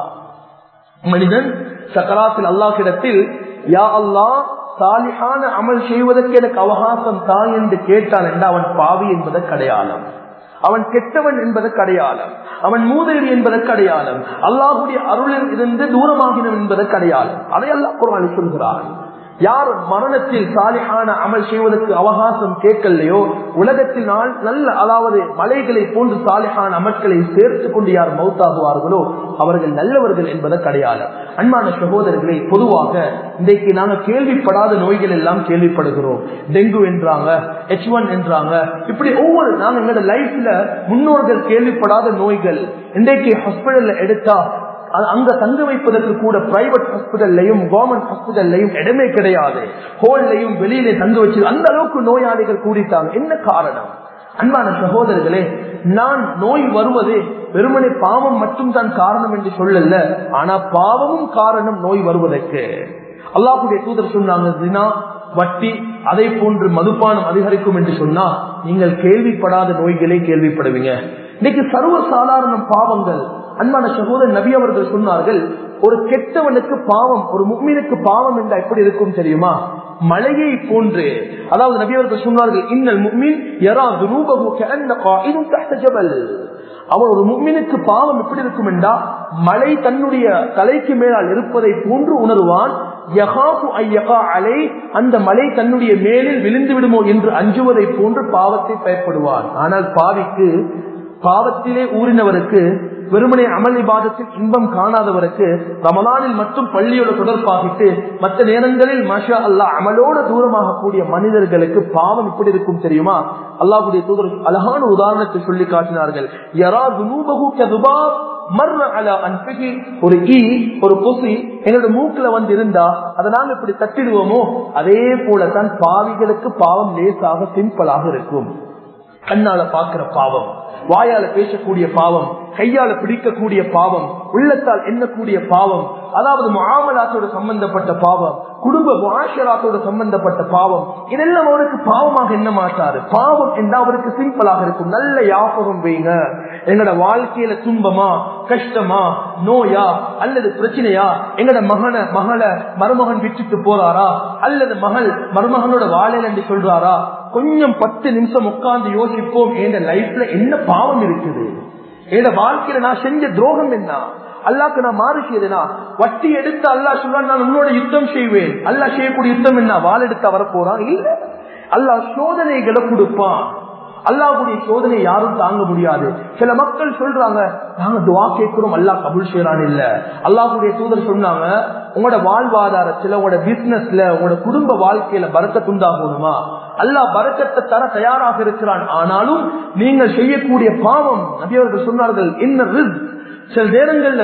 மனிதன் சக்கராத்தில் அல்லாஹ்விடத்தில் யா அல்லாஹ் சாலிஹான அமல் செய்வதற்கு எனக்கு அவகாசம் தா என்று கேட்டான் என்றால் அவன் பாவி என்பதற்கு அடையாளம், அவன் கெட்டவன் என்பதற்கு அடையாளம், அவன் மூதேவி என்பதற்கு அடையாளம், அல்லாஹுடைய அருளில் இருந்து தூரமாகினவன் என்பதற்கு அடையாளம். அதை அல்லாஹ் குர்ஆனில் சொல்கிறார். யார் மரணத்தில் சாலிஹான அமல் செய்வதற்கு அவகாசம் கேட்கலையோ, உலகத்தில் நாள் நல்ல அதாவது மலைகளை போன்று சாலிஹான அமல்களை சேர்த்து கொண்டு யார் மௌத்தாகுவார்களோ அவர்கள் நல்லவர்கள் என்பதற்கு அடையாளம். அன்பான சகோதரர்களை, பொதுவாக இன்றைக்கு நாங்கள் கேள்விப்படாத நோய்கள் எல்லாம் கேள்விப்படுகிறோம். டெங்கு என்றாங்க, எச் ஒன் என்றாங்க. இப்படி ஒவ்வொரு நாங்கள் எங்களோட லைஃப்ல முன்னோர்கள் கேள்விப்படாத நோய்கள் இன்றைக்கு ஹாஸ்பிட்டல்ல எடுத்தா அங்க தங்க வைப்பதற்கு கூட பிரைவேட் ஹாஸ்பிட்டல்லையும் கவர்மெண்ட் ஹாஸ்பிட்டல்லையும் இடமே கிடையாது. ஹோல்லையும் வெளியிலே தங்க வச்சு அந்த அளவுக்கு நோயாளிகள் கூடிட்டாங்க. என்ன காரணம்? அன்பான சகோதரர்களே, நான் நோய் வருவது வெறுமனே பாவம் மட்டும் தான் காரணம் என்று சொல்லல, ஆனா பாவமும் காரணம் நோய் வருவதற்கு. அல்லாஹ்வுடைய தூதர் சொன்னாங்க, ஜினா, வட்டி, அதை போன்று மதுபானம் அதிகரிக்கும் என்று சொன்னா நீங்கள் கேள்விப்படாத நோய்களை கேள்விப்படுவீங்க. இன்னைக்கு சர்வ சாதாரண பாவங்கள். அன்பான சகோதரர், நபி அவர்கள் சொன்னார்கள், ஒரு கெட்டவனுக்கு பாவம், ஒரு முஃமினுக்கு பாவம் என்றால் எப்படி இருக்கும் தெரியுமா? மலையை போன்று. அதாவது நபி அவர்கள் சொன்னார்கள், இன்னல் முஃமின் யரா துனூபஹு கஅன்ன காயிதுன் தஹ்த ஜபல். அவன் ஒரு முஃமினுக்கு பாவம் எப்படி இருக்கும் என்றால் மலை தன்னுடைய தலைக்கு மேலால் இருப்பதை போன்று உணர்வான். யகாஃபு அய்யகா அலை, அந்த மலை தன்னுடைய மேலில் விழுந்து விடுமோ என்று அஞ்சுவதை போன்று பாவத்தை பயப்படுவான். ஆனால் பாவிக்கு, பாவத்திலே ஊறினவருக்கு, வெறுமனே அமல் இபாதத்தில் இன்பம் காணாதவருக்கு ரமலானில் மட்டும் பள்ளியோட தொடர்பாகிட்டு மற்ற நேரங்களில் மாஷா அல்லாஹ் அமலோட தூரமாக கூடிய மனிதர்களுக்கு பாவம் இப்படி இருக்கும் தெரியுமா? அல்லாஹ்வுடைய தூதர் அழகான உதாரணத்தை சொல்லி காட்டினார்கள். யரா துனூபஹு கதுபாப் மர்ர அலா அன்ஃபிஹி. ஒரு ஈ, ஒரு கொசு எங்களோட மூக்குல வந்து இருந்தா அதை நாங்க இப்படி தட்டிடுவோமோ அதே போலதான் பாவிகளுக்கு பாவம் லேசாக சிம்பிளாக இருக்கும். கண்ணால பாக்குற பாவம், வாயால பேசக்கூடிய பாவம், கையால பிடிக்கக்கூடிய பாவம், உள்ளத்தால் எண்ணக்கூடிய பாவம், அதாவது முஆமலாத்தோட சம்பந்தப்பட்ட பாவம், குடும்ப முஆஷராத்தோட சம்பந்தப்பட்ட பாவம், இதெல்லாம் அவருக்கு பாவமாக எண்ண மாட்டாரு. பாவம் என்றா அவருக்கு சிம்பிளாக இருக்கும். நல்ல யாபகம் வைங்க, எங்களோட வாழ்க்கையில துன்பமா, கஷ்டமா, நோயா அல்லது பிரச்சனையா, எங்களோட மகனை மகளை மருமகன் விட்டுட்டு போறாரா, அல்லது மகள் மருமகனோட வாழையில என்று சொல்றாரா, கொஞ்சம் பத்து நிமிஷம் உட்கார்ந்து யோசிப்போம். என் லைஃப்ல என்ன பாவம் இருக்குது, என் வாழ்க்கையில நான் செஞ்ச துரோகம் என்ன, அல்லாஹ்க்கு நான் மாறு செய்தேனா, வட்டி எடுத்து அல்லாஹ் சொல்றான் நான் உன்னோட யுத்தம் செய்வேன். அல்லாஹ் செய்யக்கூடிய யுத்தம் என்ன? வாள் எடுத்து வரப்போறான்? இல்ல, அல்லாஹ் சோதனைகளை கொடுப்பான். அல்லாஹ்வுடைய சோதனை யாரும் தாங்க முடியாது. சில மக்கள் சொல்றாங்க, நாங்க துஆ கேட்கிறோம் அல்லாஹ் கபூல் செய்யறான். இல்ல, அல்லாஹ்வுடைய தூதர் சொன்னாங்க, உங்களோட வாழ்வாதாரத்துல, உங்களோட பிசினஸ்ல, உங்களோட குடும்ப வாழ்க்கையில பரக்கத் உண்டாகணுமா, அல்லாஹ் பரக்கத்தை தர தயாராக இருக்கிறான். ஆனாலும் நீங்கள் செய்யக்கூடிய பாவம், நபி அவர்கள் சொன்னார்கள், இன்ன ரிஸ்க், சில நேரங்கள்ல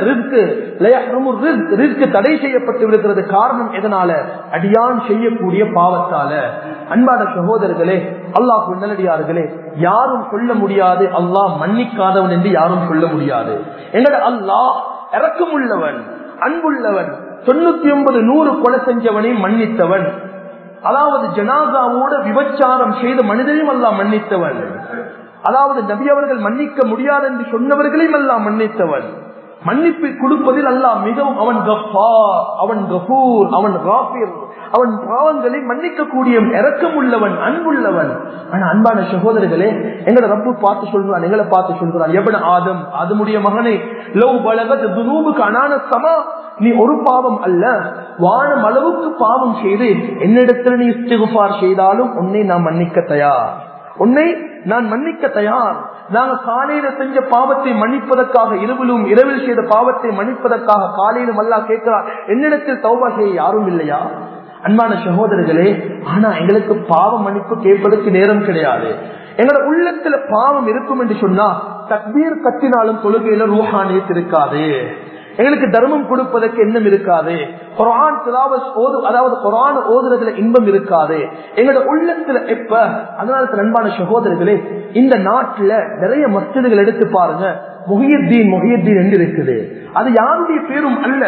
ரிஸ்க் தடை செய்யப்பட்டு இருக்கிறது. காரணம் எதனால? அடியான் செய்யக்கூடிய பாவத்தால. அன்பான சகோதரர்களே, அல்லாஹ் நல்லடியார்களே, யாரும் சொல்ல முடியாது அல்லாஹ் மன்னிக்காதவன் என்று யாரும் சொல்ல முடியாது. எங்கட அல்லாஹ் இரக்கமுள்ளவன், அன்புள்ளவன், தொண்ணூத்தி ஒன்பது நூறு கொலை செஞ்சவனை மன்னித்தவன், அதாவது ஜனாசாவோட விபச்சாரம் செய்த மனிதனையும் அல்லாஹ் மன்னித்தவன். அதாவது நபி அவர்கள் மன்னிக்க முடியாது என்று சொன்னவர்களையும் அல்லாஹ் மன்னித்தவன். மன்னிப்பு கொடுப்பதில் அல்லாஹ் மிகவும் அவன் கஃபார், அவன் கஃபூர், அவன் காஃபிர், அவன் பாவங்களை மன்னிக்க கூடிய இரக்கம் உள்ளவன், அன்புள்ளவன். ஆனா அன்பான சகோதரர்களே, எங்களை ரப்பு பார்த்து சொல்றான், எங்களை பார்த்து சொல்றான், எவன் ஆதம், ஆதமுடைய மகனே, லவ் பலகத் துனூபுக அனான ஸமா, நீ ஒரு பாவம் அல்ல வானம் அளவுக்கு பாவம் செய்து என்னிடத்தில் நீ இஸ்திக்ஃபார் செய்தாலும் உன்னை நான் மன்னிக்க தயார், உன்னை நான் மன்னிக்க தயார். நாங்க காலையில செஞ்ச பாவத்தை மன்னிப்பதற்காக, இரவிலும் இரவில் செய்த பாவத்தை மன்னிப்பதற்காக காலையிலும் அல்லாஹ் கேட்கிறார், என்னிடத்தில் தௌபா செய்ய யாரும் இல்லையா? அன்பான சகோதரர்களே, ஆனா எங்களுக்கு பாவ மன்னிப்பு கேட்பதற்கு நேரம் கிடையாது. எங்களோட உள்ளத்துல பாவம் இருக்கும் என்று சொன்னா தக்பீர் கத்தினாலும் தொழுகையில ரூஹானியத் இருக்காது, எங்களுக்கு தர்மம் கொடுப்பதற்கு எண்ணம் இருக்காது, குர்ஆன் திலாவத் ஓது அதாவது குர்ஆன் ஓதுறதுல இன்பம் இருக்காது எங்களோட உள்ளத்துல. எப்ப அதனால அன்பான சகோதரர்களே, இந்த நாட்டுல நிறைய மஸ்ஜிதுகள் எடுத்து பாருங்க, முஹியுத்தீன் முஹியுத்தீன் என்று இருக்குது. அது யாருடைய பேரும் அல்ல.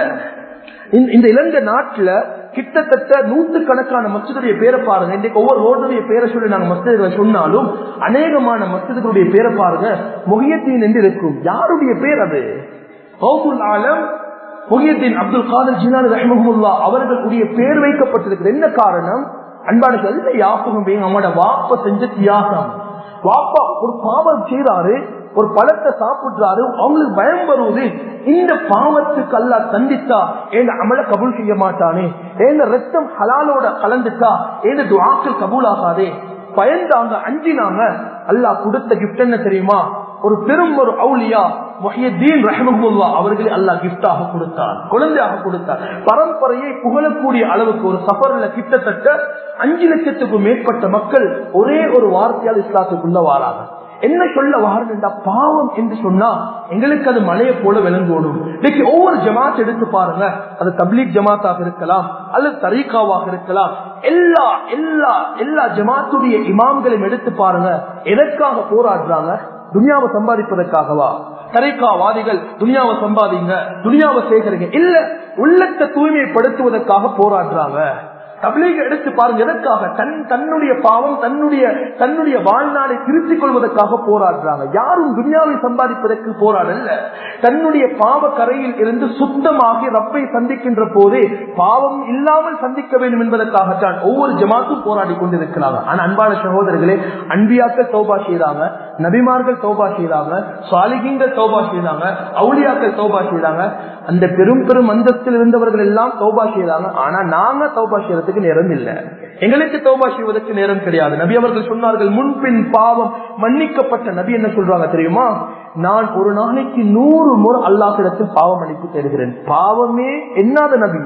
இந்த இலங்கை நாட்டுல கிட்டத்தட்ட நூற்று கணக்கான மஸ்ஜிதுடைய பேரை பாருங்க. இன்றைக்கு ஒவ்வொரு ரோடுடைய பேரை சொல்லி நாங்க மஸ்ஜிதுகளை சொன்னாலும் அநேகமான மஸ்ஜிதுகளுடைய பேரை பாருங்க முஹியுத்தீன் என்று இருக்கும். யாருடைய பேர் அது? கௌசுல் ஆலம் முஹியுத்தீன் அப்துல் காதர் ஜிலானி ரஹ்மஹுல்லாஹ் அவர்களுடைய பேர் வைக்கப்பட்டிருக்கிறது. என்ன காரணம்? அன்பான நல்ல யாபகம், அவங்களோட வாப்ப செஞ்ச தியாகம். வாப்பா ஒரு பாவம் செய்யறாரு, ஒரு பழத்தை சாப்பிடுறாரு, அவங்களுக்கு பயம் வருவது, இந்த பாவத்துக்கு அல்லாஹ் தண்டித்தா என் அமல கபூல் செய்ய மாட்டானே, என் ரத்தம் ஹலாலோட கலந்துட்டா என் துஆக்கள் கபூல் ஆகாதே, பயந்தாங்க, அஞ்சினாங்க. அல்லாஹ் கொடுத்த கிஃப்ட் என்ன தெரியுமா? ஒரு பெரும் ஒரு அவுலியா முஹியுத்தீன் ரஹ்மஹுல்லாஹ் அவர்களை அல்லாஹ் கிஃப்டாக கொடுத்தார், குழந்தையாக கொடுத்தார். பரம்பரையை புகழக்கூடிய அளவுக்கு ஒரு சஃபர்ல கிட்டத்தட்ட அஞ்சு லட்சத்துக்கும் மேற்பட்ட மக்கள் ஒரே ஒரு வார்த்தையால் இஸ்லாத்துக்குள்ள வாராங்க. என்ன சொல்ல வாருன்னா, பாவம் என்று சொன்னா எங்களுக்கு அது மலையை போல விளங்கணும். இன்னைக்கு ஒவ்வொரு ஜமாத் எடுத்து பாருங்க, அது தப்லீக் ஜமாத்தாக இருக்கலாம் அல்லது தரீகாவாக இருக்கலாம், எல்லா எல்லா எல்லா ஜமாத்துடைய இமாம்களையும் எடுத்து பாருங்க, எதற்காக போராடுறாங்க? துனியாவை சம்பாதிப்பதற்காகவா? தரீகாவாதிகள் துனியாவை சம்பாதிங்க, துனியாவை சேகரிங்க இல்ல, உள்ளத்தை தூய்மைப்படுத்துவதற்காக போராடுறாங்க. தப்லீக் எடுத்து பாருங்க, எதற்காக? தன் தன்னுடைய பாவம் தன்னுடைய தன்னுடைய வாழ்நாளை திருத்திக் கொள்வதற்காக போராடுறாங்க. யாரும் துனியாவை சம்பாதிப்பதற்கு போராடல, தன்னுடைய பாவ கரையில் இருந்து சுத்தமாகி ரப்பை சந்திக்கின்ற போதே பாவம் இல்லாமல் சந்திக்க வேண்டும் என்பதற்காகத்தான் ஒவ்வொரு ஜமாத்தும் போராடி கொண்டிருக்கிறாங்க. ஆனா அன்பான சகோதரர்களே, அன்பியாக்கள் தௌபா செய்றாங்க, நபிமார்கள் தௌபா செய்றாங்க, சாலிஹீன்கள் தௌபா செய்றாங்க, அவுலியாக்கள் தௌபா செய்றாங்க, அந்த பெரும் பெரும் அந்தஸ்தில் இருந்தவர்கள் எல்லாம் தௌபா செய்றாங்க. ஆனா நாங்க தௌபா செய்யறதுக்கு நேரம் இல்ல, எங்களுக்கு தௌபா செய்வதற்கு நேரம் கிடையாது. நபி அவர்கள் சொன்னார்கள், முன்பின் பாவம் மன்னிக்கப்பட்ட நபி என்ன சொல்றாங்க தெரியுமா? நான் ஒரு நாளைக்கு நூறு முறை அல்லாஹ்விடத்தில் பாவ மன்னிப்பு தேடுகிறேன். பாவமே எண்ணாத நபி,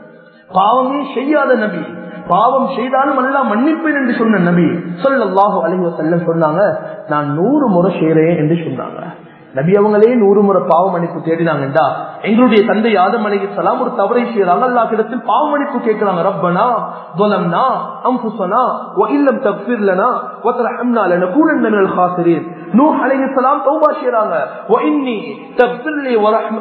பாவமே செய்யாத நபி, பாவம் செய்தாலும் அல்லாஹ் மன்னிப்பேன் என்று சொன்ன நபி ஸல்லல்லாஹு அலைஹி வஸல்லம் சொன்னாங்க, நான் நூறு முறை செய்றேன் என்று சொன்னாங்க. நபி அவங்களே நூறு முறை பாவ மன்னிப்பு தேடினாங்கடா. எங்களுடைய தந்தை ஆதம் அலைஹிஸ்ஸலாம் ஒரு தவறை செய்யறாங்க, அல்லாஹ்விடத்தில் பாவ மன்னிப்பு கேட்கிறாங்க. ரப்பனா ظلمنا انفسنا وان لم تغفر لنا وترحمنا لنكونن من الخاسرين. நூஹ் அலைஹிஸ்ஸலாம் தௌபா செய்றாங்க, واني تغفر لي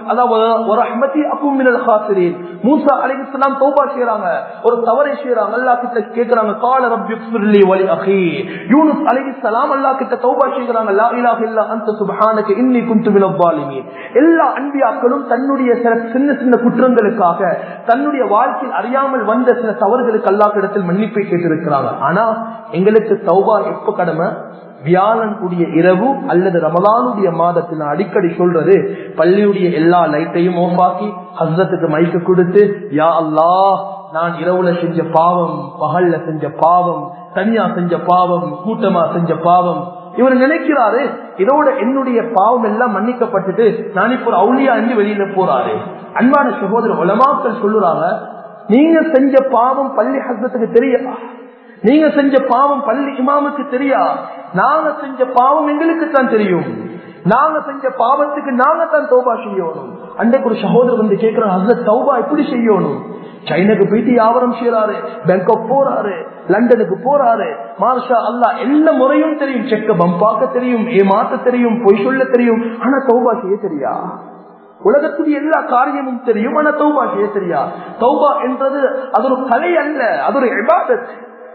ورحمتي اكون من الخاسرين. மூசா அலைஹிஸ்ஸலாம் தௌபா செய்றாங்க, ஒரு தவறை செய்றாங்க, அல்லாஹ் கிட்ட கேக்குறாங்க, قال رب اغفر لي ولأخي. யூனுஸ் அலைஹிஸ்ஸலாம் அல்லாஹ் கிட்ட தௌபா செய்றாங்க, لا اله الا انت سبحانك اني كنت من الظالمين. எல்லா அன்பியாக்களும் தன்னுடைய சின்ன சின்ன குற்றங்களுக்காக, தன்னுடைய வாழ்க்கையில் அறியாமல் வந்த சில தவறுகளுக்கு அல்லாஹ்விடத்தில் மன்னிப்பை கேட்டிருக்கிறாங்க. ஆனா எங்களுக்கு தௌபா எப்ப கடமை? வியாழன் கூடிய இரவு அல்லது ரமலானுடைய மாதத்தில் அடிக்கடி சொல்றது, பள்ளியுடைய எல்லா லைட்டையும் ஓஃபாக்கி ஹஸ்ரத்துக்கு மைக்கு கொடுத்து, யா அல்லாஹ், நான் இரவுல செஞ்ச பாவம், பகல்ல செஞ்ச பாவம், தனியா செஞ்ச பாவம், கூட்டமா செஞ்ச பாவம். இவர் நினைக்கிறாரு இதோட என்னுடைய பாவம் எல்லாம் மன்னிக்கப்பட்டுட்டு நான் இப்ப ஒரு அவுலியா என்று வெளியில போறாரு. அன்பான சகோதரர், உலமாக்கள் சொல்லுறாங்க, நீங்க செஞ்ச பாவம் பள்ளி ஹஸ்ரத்துக்கு தெரியா, நீங்க செஞ்ச பாவம் பள்ளி இமாமுக்கு தெரியா, நாங்க செஞ்ச பாவம் எங்களுக்கு தான் தெரியும், நாங்க செஞ்ச பாவத்துக்கு நாங்க தான் தௌபா செய்யணும். அன்றைக்கு ஒரு சகோதரர் வந்து கேட்கிறார், ஹஸ்ரத் தௌபா எப்படி செய்யணும்? சைனாக்கு போயிட்டு வியாபாரம் செய்யறாரு, பேங்காக் போறாரு, லண்டனுக்கு போறாரு, மார்ஷா அல்லாஹ் எல்லா முறையும் தெரியும், செக்க பம்பாக்க தெரியும், ஏமாத்த தெரியும், பொய் சொல்ல தெரியும், ஆனா தௌபா செய்ய தெரியா? உலகத்துடைய எல்லா காரியமும் தெரியும், ஆனா தௌபா செய்ய தெரியா? தௌபா என்றது அது ஒரு கலை அல்ல, அது ஒரு இபாதத்.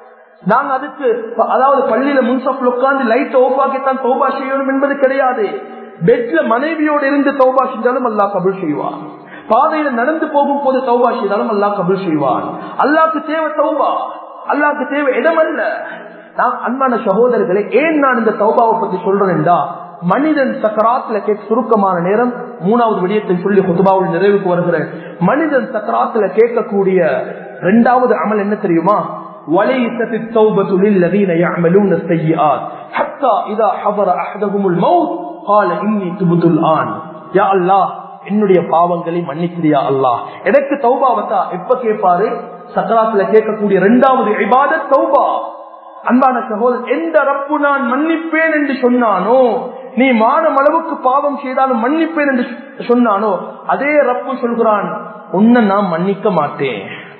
நாங்க அதுக்கு அதாவது பள்ளியில முன்சப்ல உட்கார்ந்து லைட் ஆஃப் ஆக்கித்தான் தௌபா செய்யணும் என்பது கிடையாது. பெட்ல மனைவியோடு இருந்து தௌபா செஞ்சாலும் அல்லாஹ் கபூல் செய்வான். பாதையில நடந்து போகும் போது தௌபா செய்தாலும் அல்லாஹ் கபூல் செய்வான். அல்லாஹ்க்கு தேவை தௌபா, அல்லாஹ்க்கு தேவை இடம் அல்ல. நான் அன்பான சகோதரர்களே, ஏன் நான் இந்த தௌபாவை பத்தி சொல்றேன்டா, மனிதன் சக்கராத்துல கேட்க சுருக்கமான நேரம் மூணாவது விடயத்தை சொல்லி குதுபாவில் நிறைவுக்கு வருகிறேன். மனிதன் சக்கராத்துல கேட்கக்கூடிய இரண்டாவது அமல் என்ன தெரியுமா? وَلَيْسَتِ التَّوْبَةُ لِلَّذِينَ يَعْمَلُونَ السَّيِّئَاتِ حَتَّى إِذَا حَضَرَ أَحَدَهُمُ الْمَوْتُ قَالَ إِنِّي تُبْتُ الْآنَ. யா அல்லாஹ், என்னுடைய பாவங்களை மன்னிக்கிறியா அல்லாஹ், எனக்கு தௌபாவத்தா எப்ப கேட்பாரு? சக்கராத்துல கேட்கக்கூடிய இரண்டாவது இபாதத் தௌபா. அன்பான சகோதரர், எந்த ரப்பு நான் மன்னிப்பேன் என்று சொன்னானோ, நீ மானம் அளவுக்கு பாவம் செய்தாலும் மன்னிப்பேன் என்று சொன்னானோ, அதே ரப்பு சொல்கிறான், உன்னை நான் மன்னிக்க மாட்டேன்,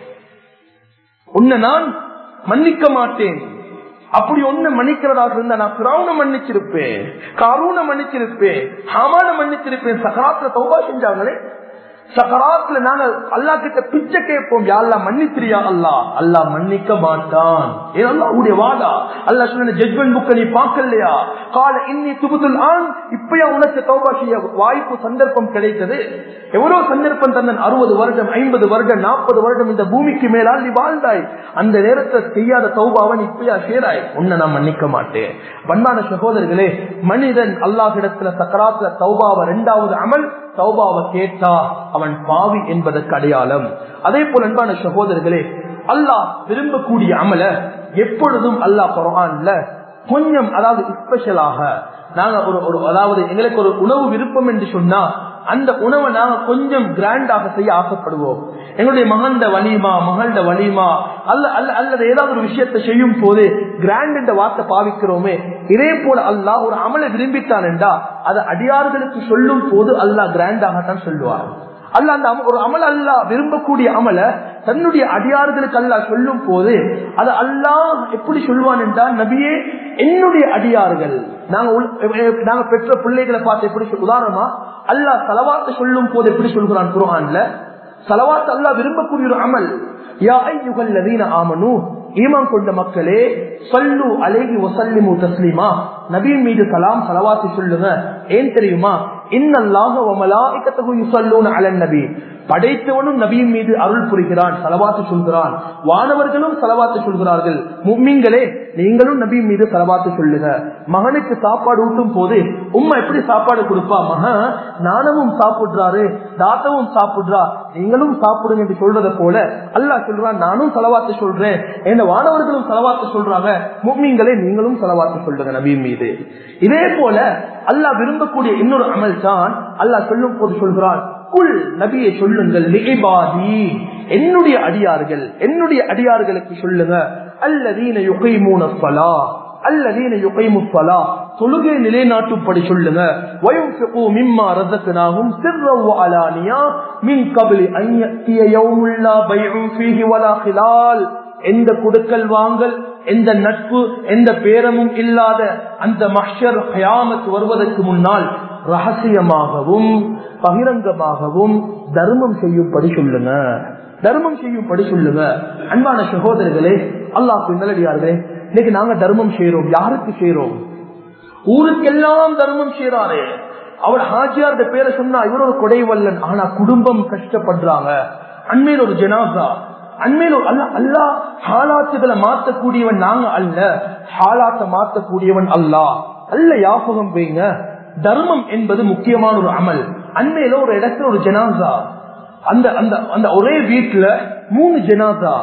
உன்னை நான் மன்னிக்க மாட்டேன். அப்படி ஒண்ணு மன்னிக்கிறதாக இருந்தா நான் ஃபிரௌனை மன்னிச்சிருப்பேன், காரூனை மன்னிச்சிருப்பேன், ஹாமான மன்னிச்சிருப்பேன். சக்கராத்துல தௌபா செஞ்சாங்களே, சக்கராத்துல நாங்க அல்லாஹ் கிட்ட பிச்சை கேட்போம், யா அல்லாஹ் மன்னித்திரியா அல்லாஹ். அல்லாஹ் மன்னிக்க மாட்டான். ஏன் அல்லாஹ்வுடைய வாதா. அல்லாஹ் சொன்ன ஜட்ஜ்மென்ட் புக்க நீ பார்க்கலையா? கால இன்னி துபுதுல் ஆன், இப்பயா உனக்கு தௌபா செய்ய வாய்ப்பு சந்தர்ப்பம் கிடைத்தது. எவ்வளவு சந்தர்ப்பம் தந்தன்? அறுபது வருடம், ஐம்பது வருடம், நாற்பது வருடம் இந்த பூமிக்கு மேலால் நீ வாழ்ந்தாய். அந்த நேரத்தை செய்யாத தௌபாவன் இப்பயா சேராய், உன்னை நான் மன்னிக்க மாட்டேன். பண்பான சகோதரர்களே, மனிதன் அல்லாஹ்விடத்துல சக்கராத்துல தௌபாவை இரண்டாவது அமல் தௌபாவை கேட்டா அவன் பாவி என்பதற்கு அடையாளம். அதே போல அன்பான சகோதரர்களே, அல்லாஹ் விரும்பக்கூடிய அமல எப்பொழுதும் அல்லாஹ் குர்ஆன்ல கொஞ்சம், அதாவது ஸ்பெஷலாக நாங்க ஒரு அதாவது எங்களுக்கு ஒரு உணவு விருப்பம் என்று சொன்னா அந்த உணவை நாங்க கொஞ்சம் கிராண்டாக செய்ய ஆசைப்படுவோம். எங்களுடைய மகண்ட வலிமா, மகள்ட வலிமா அல்ல அல்ல அல்லது ஏதாவது ஒரு விஷயத்தை செய்யும் போது கிராண்ட் என்ற வார்த்தை பாவிக்கிறோமே, இதே போல அல்லாஹ் ஒரு அமலை விரும்பித்தான் என்றா அது அடியார்களுக்கு சொல்லும் போது அல்லாஹ் கிராண்டாகத்தான் சொல்லுவார். அல்ல அந்த ஒரு அமல் அல்லாஹ் விரும்பக்கூடிய அமல தன்னுடைய அடியார்களுக்கு அல்லாஹ் சொல்லும் போது அது அல்லாஹ் எப்படி சொல்லுவான் என்றால், நபியே என்னுடைய அடியார்கள், நாங்க நாங்க பெற்ற பிள்ளைகளை பார்த்து எப்படி, உதாரணமா அல்லாஹ் ஸலவாத் சொல்லும் போது எப்படி சொல்கிறான் குர்ஆன்ல? ஸலவாத் அல்லாஹ் விரும்பக்கூடிய ஒரு அமல். யா அய்யுஹல்லதீன ஆமனூ, ஈமான் கொண்ட மக்களே, ஸல்லு அலைஹி வஸல்லிமு தஸ்லீமா, நபி மீது சலாம் ஸலவாத் சொல்லுங்க. ஏன் தெரியுமா? இன்னல்லாஹ வ மலாயிகத்துஹு யுஸல்லூன அலன் நபி, படைத்தவனும் நபியின் மீது அருள் புரிகிறான், ஸலவாத் சொல்கிறான். வானவர்களும் ஸலவாத் சொல்கிறார்கள். முஃமின்களே, நீங்களும் நபியின் மீது ஸலவாத் சொல்லுங்க. மகனுக்கு சாப்பாடு ஊட்டும் போது உம்மா எப்படி சாப்பாடு கொடுப்பா? மகன் நானமும் சாப்பிடுறாரு, தாத்தவும் சாப்பிடுறா, நீங்களும் சாப்பிடுங்க என்று சொல்றத போல அல்லாஹ் சொல்றான், நானும் ஸலவாத் சொல்றேன், என்ன வானவர்களும் ஸலவாத் சொல்றாங்க, முஃமின்களே நீங்களும் ஸலவாத் சொல்லுங்க நபியின் மீது. இதே போல அல்லாஹ் விரும்பக்கூடிய இன்னொரு அமல் தான் அல்லாஹ் சொல்லும் போது சொல்கிறான், குல் நபியை சொல்லுங்கள், லிஇபாதி என்னுடைய அடியார்கள், என்னுடைய அடியார்களுக்கு சொல்லுங்க, அல்லதீன யுகீமூனஸ் ஸலாஹ், அல்லதீன யுகீமுஸ் ஸலாஹ் தொழுகை நிலைநாட்டும்படி சொல்லுங்க, வயுன்ஃபிகு மிம்மா ரஸக்னாஹும் சிர்ரன் வ அலானியா மின் கப்லி அன் யஅதிய யௌமுல் லா பைஉன் ஃபீஹி வலா ஹிலால், எந்த குடுக்கல் வாங்கல், எந்த நட்பு, எந்த பேரமும் இல்லாத அந்த மஹ்ஷர் கியாமத் வருவதற்கு முன்னால் ரகசியமாகவும் பகிரங்கமாகவும் தர்மம் செய்யும்படி சொல்லுங்க, தர்மம் செய்யும்படி சொல்லுங்க. அன்பான சகோதரர்களே, அல்லாஹ்வின் நல்லடியார்களே, இன்னைக்கு நாங்க தர்மம் செய்யறோம். யாருக்கு செய்யறோம்? ஊருக்கெல்லாம் தர்மம் செய்யறாரு. அவர் ஹாஜியார் பேரை சொன்னா இவர் ஒரு கொடைவல்லன், ஆனா குடும்பம் கஷ்டப்படுறாங்க. அண்மையில் ஒரு ஜனாசா, அண்மையில் அல்ல அல்லாஹ் ஹாலாத்துகளை மாற்றக்கூடியவன் நாங்க அல்ல, ஹாலாத்தை மாற்றக்கூடியவன் அல்லாஹ். அல்ல யாபகம் வைங்க, தர்மம் என்பது முக்கியமான ஒரு அமல். அண்மையில ஒரு இடத்துல ஒரு ஜனாசா, அந்த அந்த அந்த ஒரே வீட்டுல மூணு ஜனாசா.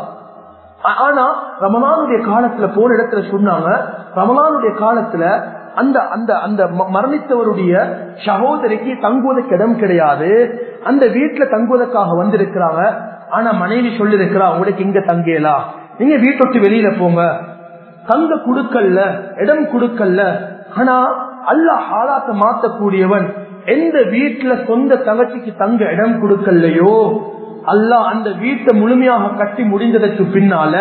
ஆனா ரமலானுடைய காலத்துல போன இடத்துல சொன்னாங்க, ரமலானுடைய காலத்துல அந்த அந்த அந்த மரணித்தவருடைய சகோதரிக்கு தங்குவதற்கு இடம் கிடையாது, அந்த வீட்டுல தங்குவதற்காக வந்திருக்கிறாங்க. ஆனா மனைவி சொல்லி இருக்கிறா, உங்களுக்கு இங்க தங்கலா, நீங்க வீட்டொட்டு வெளியில போங்க, தங்க குடுக்கல்ல, இடம் குடுக்கல்ல. ஆனா அல்லாஹ் ஹாலாத்தை மாற்றக்கூடியவன். எந்த வீட்டுல சொந்த தங்கச்சிக்கு தங்க இடம் கொடுக்கலையோ, அல்லாஹ் அந்த வீட்டை முழுமையாக கட்டி முடிந்ததற்கு பின்னால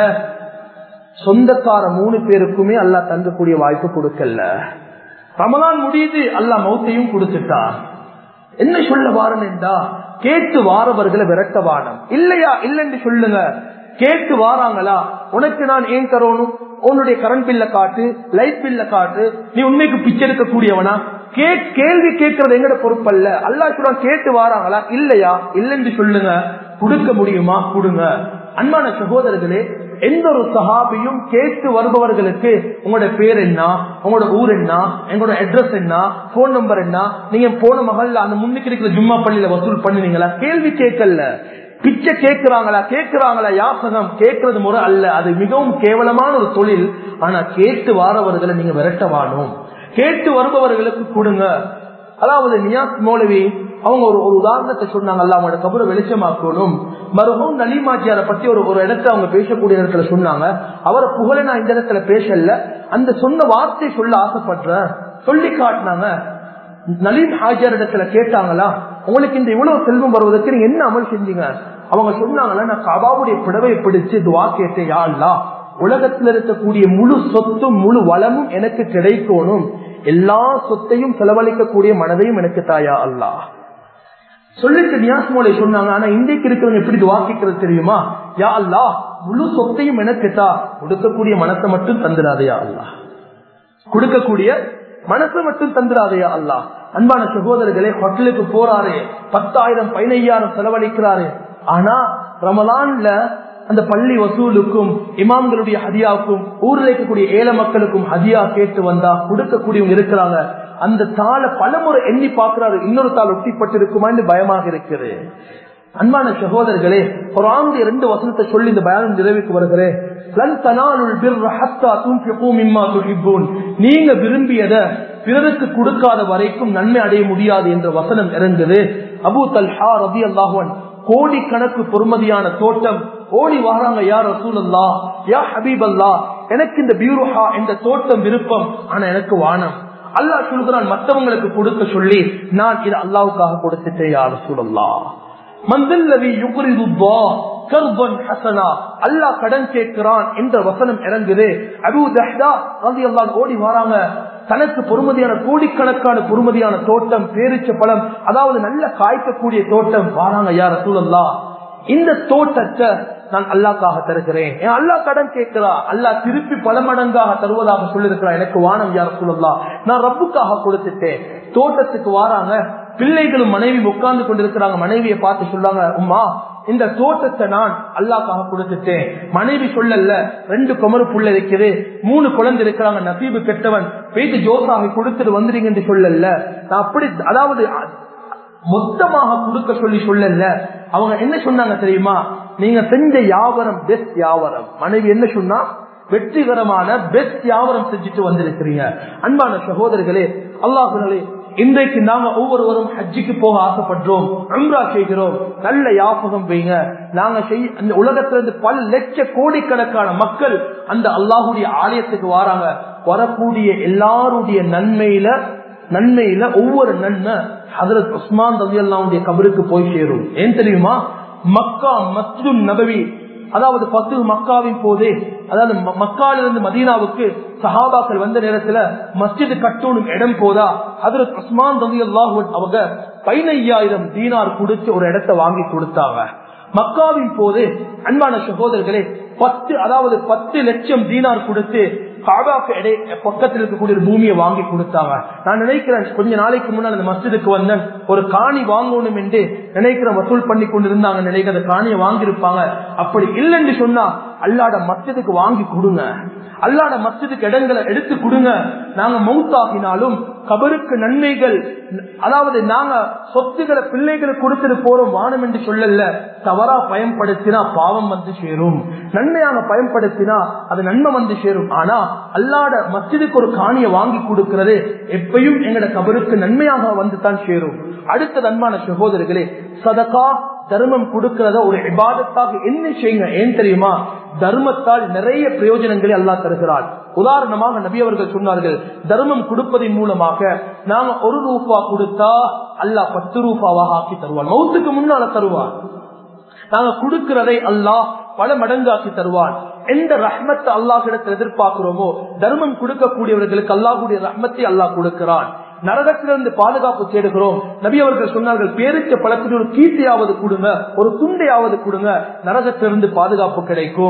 சொந்தக்கார மூணு பேருக்குமே அல்லாஹ் தங்கக்கூடிய வாய்ப்பு கொடுக்கல. ரமலான் முடியுது, அல்லாஹ் மௌத்தையும் கொடுத்துட்டா. என்ன சொல்ல வாரன்டா, கேட்டு வாரவர்களை விரட்ட வானம் இல்லையா? இல்லைன்னு சொல்லுங்க. கேட்டு வாராங்களா, உனக்கு நான் ஏன் தரணும்? உன்னுடைய கரண்ட் பில்ல காட்டு, லைட் பில்ல காட்டு, நீ உண்மைக்கு பிச்சை எடுக்கக்கூடியவனா? கேள்வி கேட்கறது எங்கட பொறுப்பல்ல. அல்லாஹ் சொல்றான் கேட்டு வாராங்களா இல்லையா? இல்லைன்னு சொல்லுங்க. கொடுக்க முடியுமா? கொடுங்க. அன்பான சகோதரர்களே, எந்த ஒரு சஹாபியும் கேட்டு வருபவர்களுக்கு உங்களோட பேர் என்ன, உங்களோட ஊர் என்ன, எங்களோட அட்ரஸ் என்ன, போன் நம்பர் என்ன, நீங்க போன மகள்ல அந்த முன்னுக்கு இருக்கிற ஜும்மா பள்ளியில வசூல் பண்ணுவீங்களா? கேள்வி கேட்கல. பிச்சை கேட்கிறாங்களா கேட்கிறாங்களா யாசகம் கேட்கறது முறை அல்ல. அது மிகவும் கேவலமான ஒரு தொழில். ஆனா கேட்டு வாரவர்களை நீங்க விரட்டவானும். கேட்டு வருபவர்களுக்கு கொடுங்க. அதாவது நியாஸ் மௌலவி அவங்க ஒரு ஒரு உதாரணத்தை சொன்னாங்க. அவங்களோட கபரை வெளிச்சமாக்கணும். மருகும் நலிமாஜியாரை பத்தி ஒரு ஒரு இடத்த அவங்க பேசக்கூடிய இடத்துல சொன்னாங்க. அவரை புகழ நான் இந்த இடத்துல பேசல, அந்த சொன்ன வார்த்தை சொல்ல ஆசைப்படுறேன் சொல்லி காட்டினாங்க. நலீம் ஹாஜியார் இடத்துல கேட்டாங்களா, உங்களுக்கு இந்த இவ்வளவு செல்வம் வருவதற்கு நீங்க என்ன அமல் செஞ்சீங்க? அவங்க சொன்னாங்களா, நான் கபாவுடைய புடவை பிடிச்சு துவா கேட்டேன், யா அல்லாஹ் உலகத்தில் இருக்கக்கூடிய முழு சொத்தும் முழு வளமும் எனக்கு கிடைக்கணும், எல்லா சொத்தையும் செலவழிக்கக்கூடிய மனதையும் எனக்கு தாயா அல்லாஹ் சொல்லிட்டு நியாஸ் மோலை சொன்னாங்க. ஆனா இன்றைக்கு இருக்கிறவங்க எப்படி துவா கேட்கறது தெரியுமா? யா அல்லாஹ் முழு சொத்தையும் எனக்கு தா, கொடுக்கக்கூடிய மனத்தை மட்டும் தந்துடாதையா அல்லாஹ், கொடுக்கக்கூடிய மனசை மட்டும் தந்துடாதையா அல்லாஹ். அன்பான சகோதரர்களே, ஹோட்டலுக்கு போறாரு, பத்தாயிரம் பதினையாயிரம் செலவழிக்கிறாரு. ஆனா ரமலான்ல அந்த பள்ளி வசூலுக்கும் இமாம்களுடைய ஹதியாவுக்கும் ஊர்ல இருக்கக்கூடிய ஏழை மக்களுக்கும் ஹதியா கேட்டு வந்தா கொடுக்கக்கூடியவங்க இருக்கிறாங்க. அந்த தாளை பலமுறை எண்ணி பார்க்கிறாரு, இன்னொரு தாள் ஒட்டிப்பட்டிருக்குமான்னு பயமாக இருக்குது. அன்பான சகோதரர்களே, குர்ஆனுடைய ரெண்டு வசனத்தை சொல்லி இந்த பயான் நிறைவுக்கு வருகிறேன். நீங்க விரும்பியத பிறருக்கு கொடுக்காத வரைக்கும் நன்மை அடைய முடியாது என்ற வசனம் இறங்குது. அபூ தல்ஹா ரலியல்லாஹு அன்ஹு கோடிக்கணக்கு பொறுமதியான தோட்டம் ஓடி வாராங்க. யா ரசூலல்லாஹ், யா ஹபீபல்லாஹ், எனக்கு இந்த பியூருஹா இந்த தோட்டம் விருப்பம், ஆனா எனக்கு வானம். அல்லாஹ் சொல்கிறான் மற்றவங்களுக்கு கொடுக்க சொல்லி, நான் இது அல்லாஹ்வுக்காக கொடுத்துட்டேன் யா ரசூலல்லாஹ். மந்தல்லவி யுக்ரிதுல்லாஹ் கர்பன் ஹஸனா, அல்லாஹ் கடன் கேட்கிறான் என்ற வசனம் இறங்குது. அபூ தஹ்தா ரலியல்லாஹு அன்ஹு ஓடி வராங்க. தனக்கு பொறுமதியான கோடிக்கணக்கான பொறுமதியான தோட்டம், பேரிச்ச பழம், அதாவது நல்ல காய்க்கக்கூடிய தோட்டம். வாராங்க, யா ரசூலல்லாஹ் இந்த தோட்டத்தை நான் அல்லாஹ்க்காக தருகிறேன். அல்லாஹ் கடன் கேட்கிறா, அல்லாஹ் திருப்பி பல மடங்காக தருவதாக சொல்லிருக்கிறான். எனக்கு வானம் யா ரசூலல்லாஹ், நான் ரப்புக்காக கொடுத்துட்டேன். தோட்டத்துக்கு வாராங்க. பிள்ளைகளும் மனைவி உட்கார்ந்து கொண்டிருக்கிறாங்க. மனைவியை பார்த்து சொல்றாங்க, உம்மா இந்த தோட்டத்தை நான் அல்லாஹ்க்காக கொடுத்துட்டேன். மனைவி சொல்லல, ரெண்டு குமரு புள்ள இருக்குது, மூணு குழந்தை இருக்கிறாங்க, நசீபு கெட்டவன், போயிட்டு ஜோசாக கொடுத்துட்டு வந்துறீங்க என்று சொல்லல. நான் அப்படி அதாவது மொத்தமாக கொடுக்க சொல்லி சொல்லல. அவங்க என்ன சொன்னாங்க தெரியுமா? நீங்க செஞ்ச வியாபாரம் பெஸ்ட் வியாபாரம். மனைவி என்ன சொன்னா? வெற்றிகரமான பெஸ்ட் வியாபாரம் செஞ்சுட்டு வந்திருக்கிறீங்க. அன்பான சகோதரர்களே, அல்லாஹ்வினாலே இன்றைக்கு நாங்க ஒவ்வொருவரும் ஹஜ்ஜுக்கு போக ஆசைப்படுறோம், உம்ரா செய்கிறோம். நல்ல யாபகம் வைங்க. நாங்க செய்ய அந்த உலகத்திலிருந்து பல லட்ச கோடிக்கணக்கான மக்கள் அந்த அல்லாஹுடைய ஆலயத்துக்கு வராங்க. வரக்கூடிய எல்லாருடைய நன்மையில நன்மையில ஒவ்வொரு நன்மை ஹஜ்ரத் உஸ்மான் ரலியல்லாஹு கபருக்கு போய் சேரும். ஏன் தெரியுமா? மக்கா மஸ்ஜிதுன் நபவி, அதாவது பத்து மக்காவின் போதே, அதாவது மக்காலிருந்து மதீனாவுக்கு சஹாபாக்கள் வந்த நேரத்துல மஸ்ஜிது கட்டணும் இடம் போதா, ஹஜ்ரத் உஸ்மான் ரலியல்லாஹு அவங்க பதினையாயிரம் தீனார் கொடுத்து ஒரு இடத்தை வாங்கி கொடுத்தாங்க. மக்காவின் போது அன்பான சகோதரர்களே, பத்து அதாவது பத்து லட்சம் தீனார் கொடுத்து காபாக்கு இடை பக்கத்தில் இருக்கக்கூடிய ஒரு பூமியை வாங்கி கொடுத்தாங்க. நான் நினைக்கிறேன் கொஞ்ச நாளைக்கு முன்னால் அந்த மஸ்ஜிதுக்கு வந்தேன், ஒரு காணி வாங்கணும் என்று நினைக்கிற வசூல் பண்ணி கொண்டு இருந்தாங்க. நினைக்கிற அந்த காணியை வாங்கியிருப்பாங்க. அப்படி இல்லைன்னு சொன்னா அல்லாட மஸ்ஜிதுக்கு வாங்கி கொடுங்க, அல்லாட மஸ்ஜிதுக்கு இடங்களை எடுத்து கொடுங்க. நாங்க மௌத்தாகினாலும் கபருக்கு நன்மைகள், அதாவது நாங்க சொத்துக்களை பிள்ளைகளுக்கு கொடுத்துட்டு போறோம் வானம் என்று சொல்லல. தவறா பயன்படுத்தினா பாவம் வந்து சேரும், நன்மையாக பயன்படுத்தினா அது நன்மை வந்து சேரும். ஆனா அல்லாட மஸ்ஜிதுக்கு ஒரு காணியை வாங்கி கொடுக்கிறது எப்பயும் எங்கட கபருக்கு நன்மையாக வந்து தான் சேரும். அடுத்த அன்பான சகோதரர்களே, சதகா தர்மம் கொடுக்கிறத ஒரு இபாதத்தாக என்ன செய்யுங்க. ஏன் தெரியுமா? தர்மத்தால் நிறைய பிரயோஜனங்களை அல்லாஹ் தருகிறார். உதாரணமாக நபி அவர்கள் சொன்னார்கள், தர்மம் கொடுப்பதன் மூலமாக நாங்க ஒரு ரூபா கொடுத்தா அல்லாஹ் பத்து ரூபாவாக ஆக்கி தருவான். மௌத்துக்கு முன்னால தருவான். நாங்க கொடுக்கிறதை அல்லாஹ் பல மடங்காக்கி தருவான். எந்த ரஹ்மத்தை அல்லாஹ்விடத்தில் எதிர்பார்க்கிறோமோ தர்மம் கொடுக்கக்கூடியவர்களுக்கு அல்லாஹ்வுடைய ரஹ்மத்தை அல்லாஹ் கொடுக்கிறான். நரகத்திலிருந்து பாதுகாப்பு தேடுகிறோம். நபி அவர்கள் சொன்னார்கள், பேரிச்ச பழத்தில் ஒரு கீசையாவது கொடுங்க, ஒரு துண்டையாவது கொடுங்க, நரகத்திலிருந்து பாதுகாப்பு கிடைக்கும்.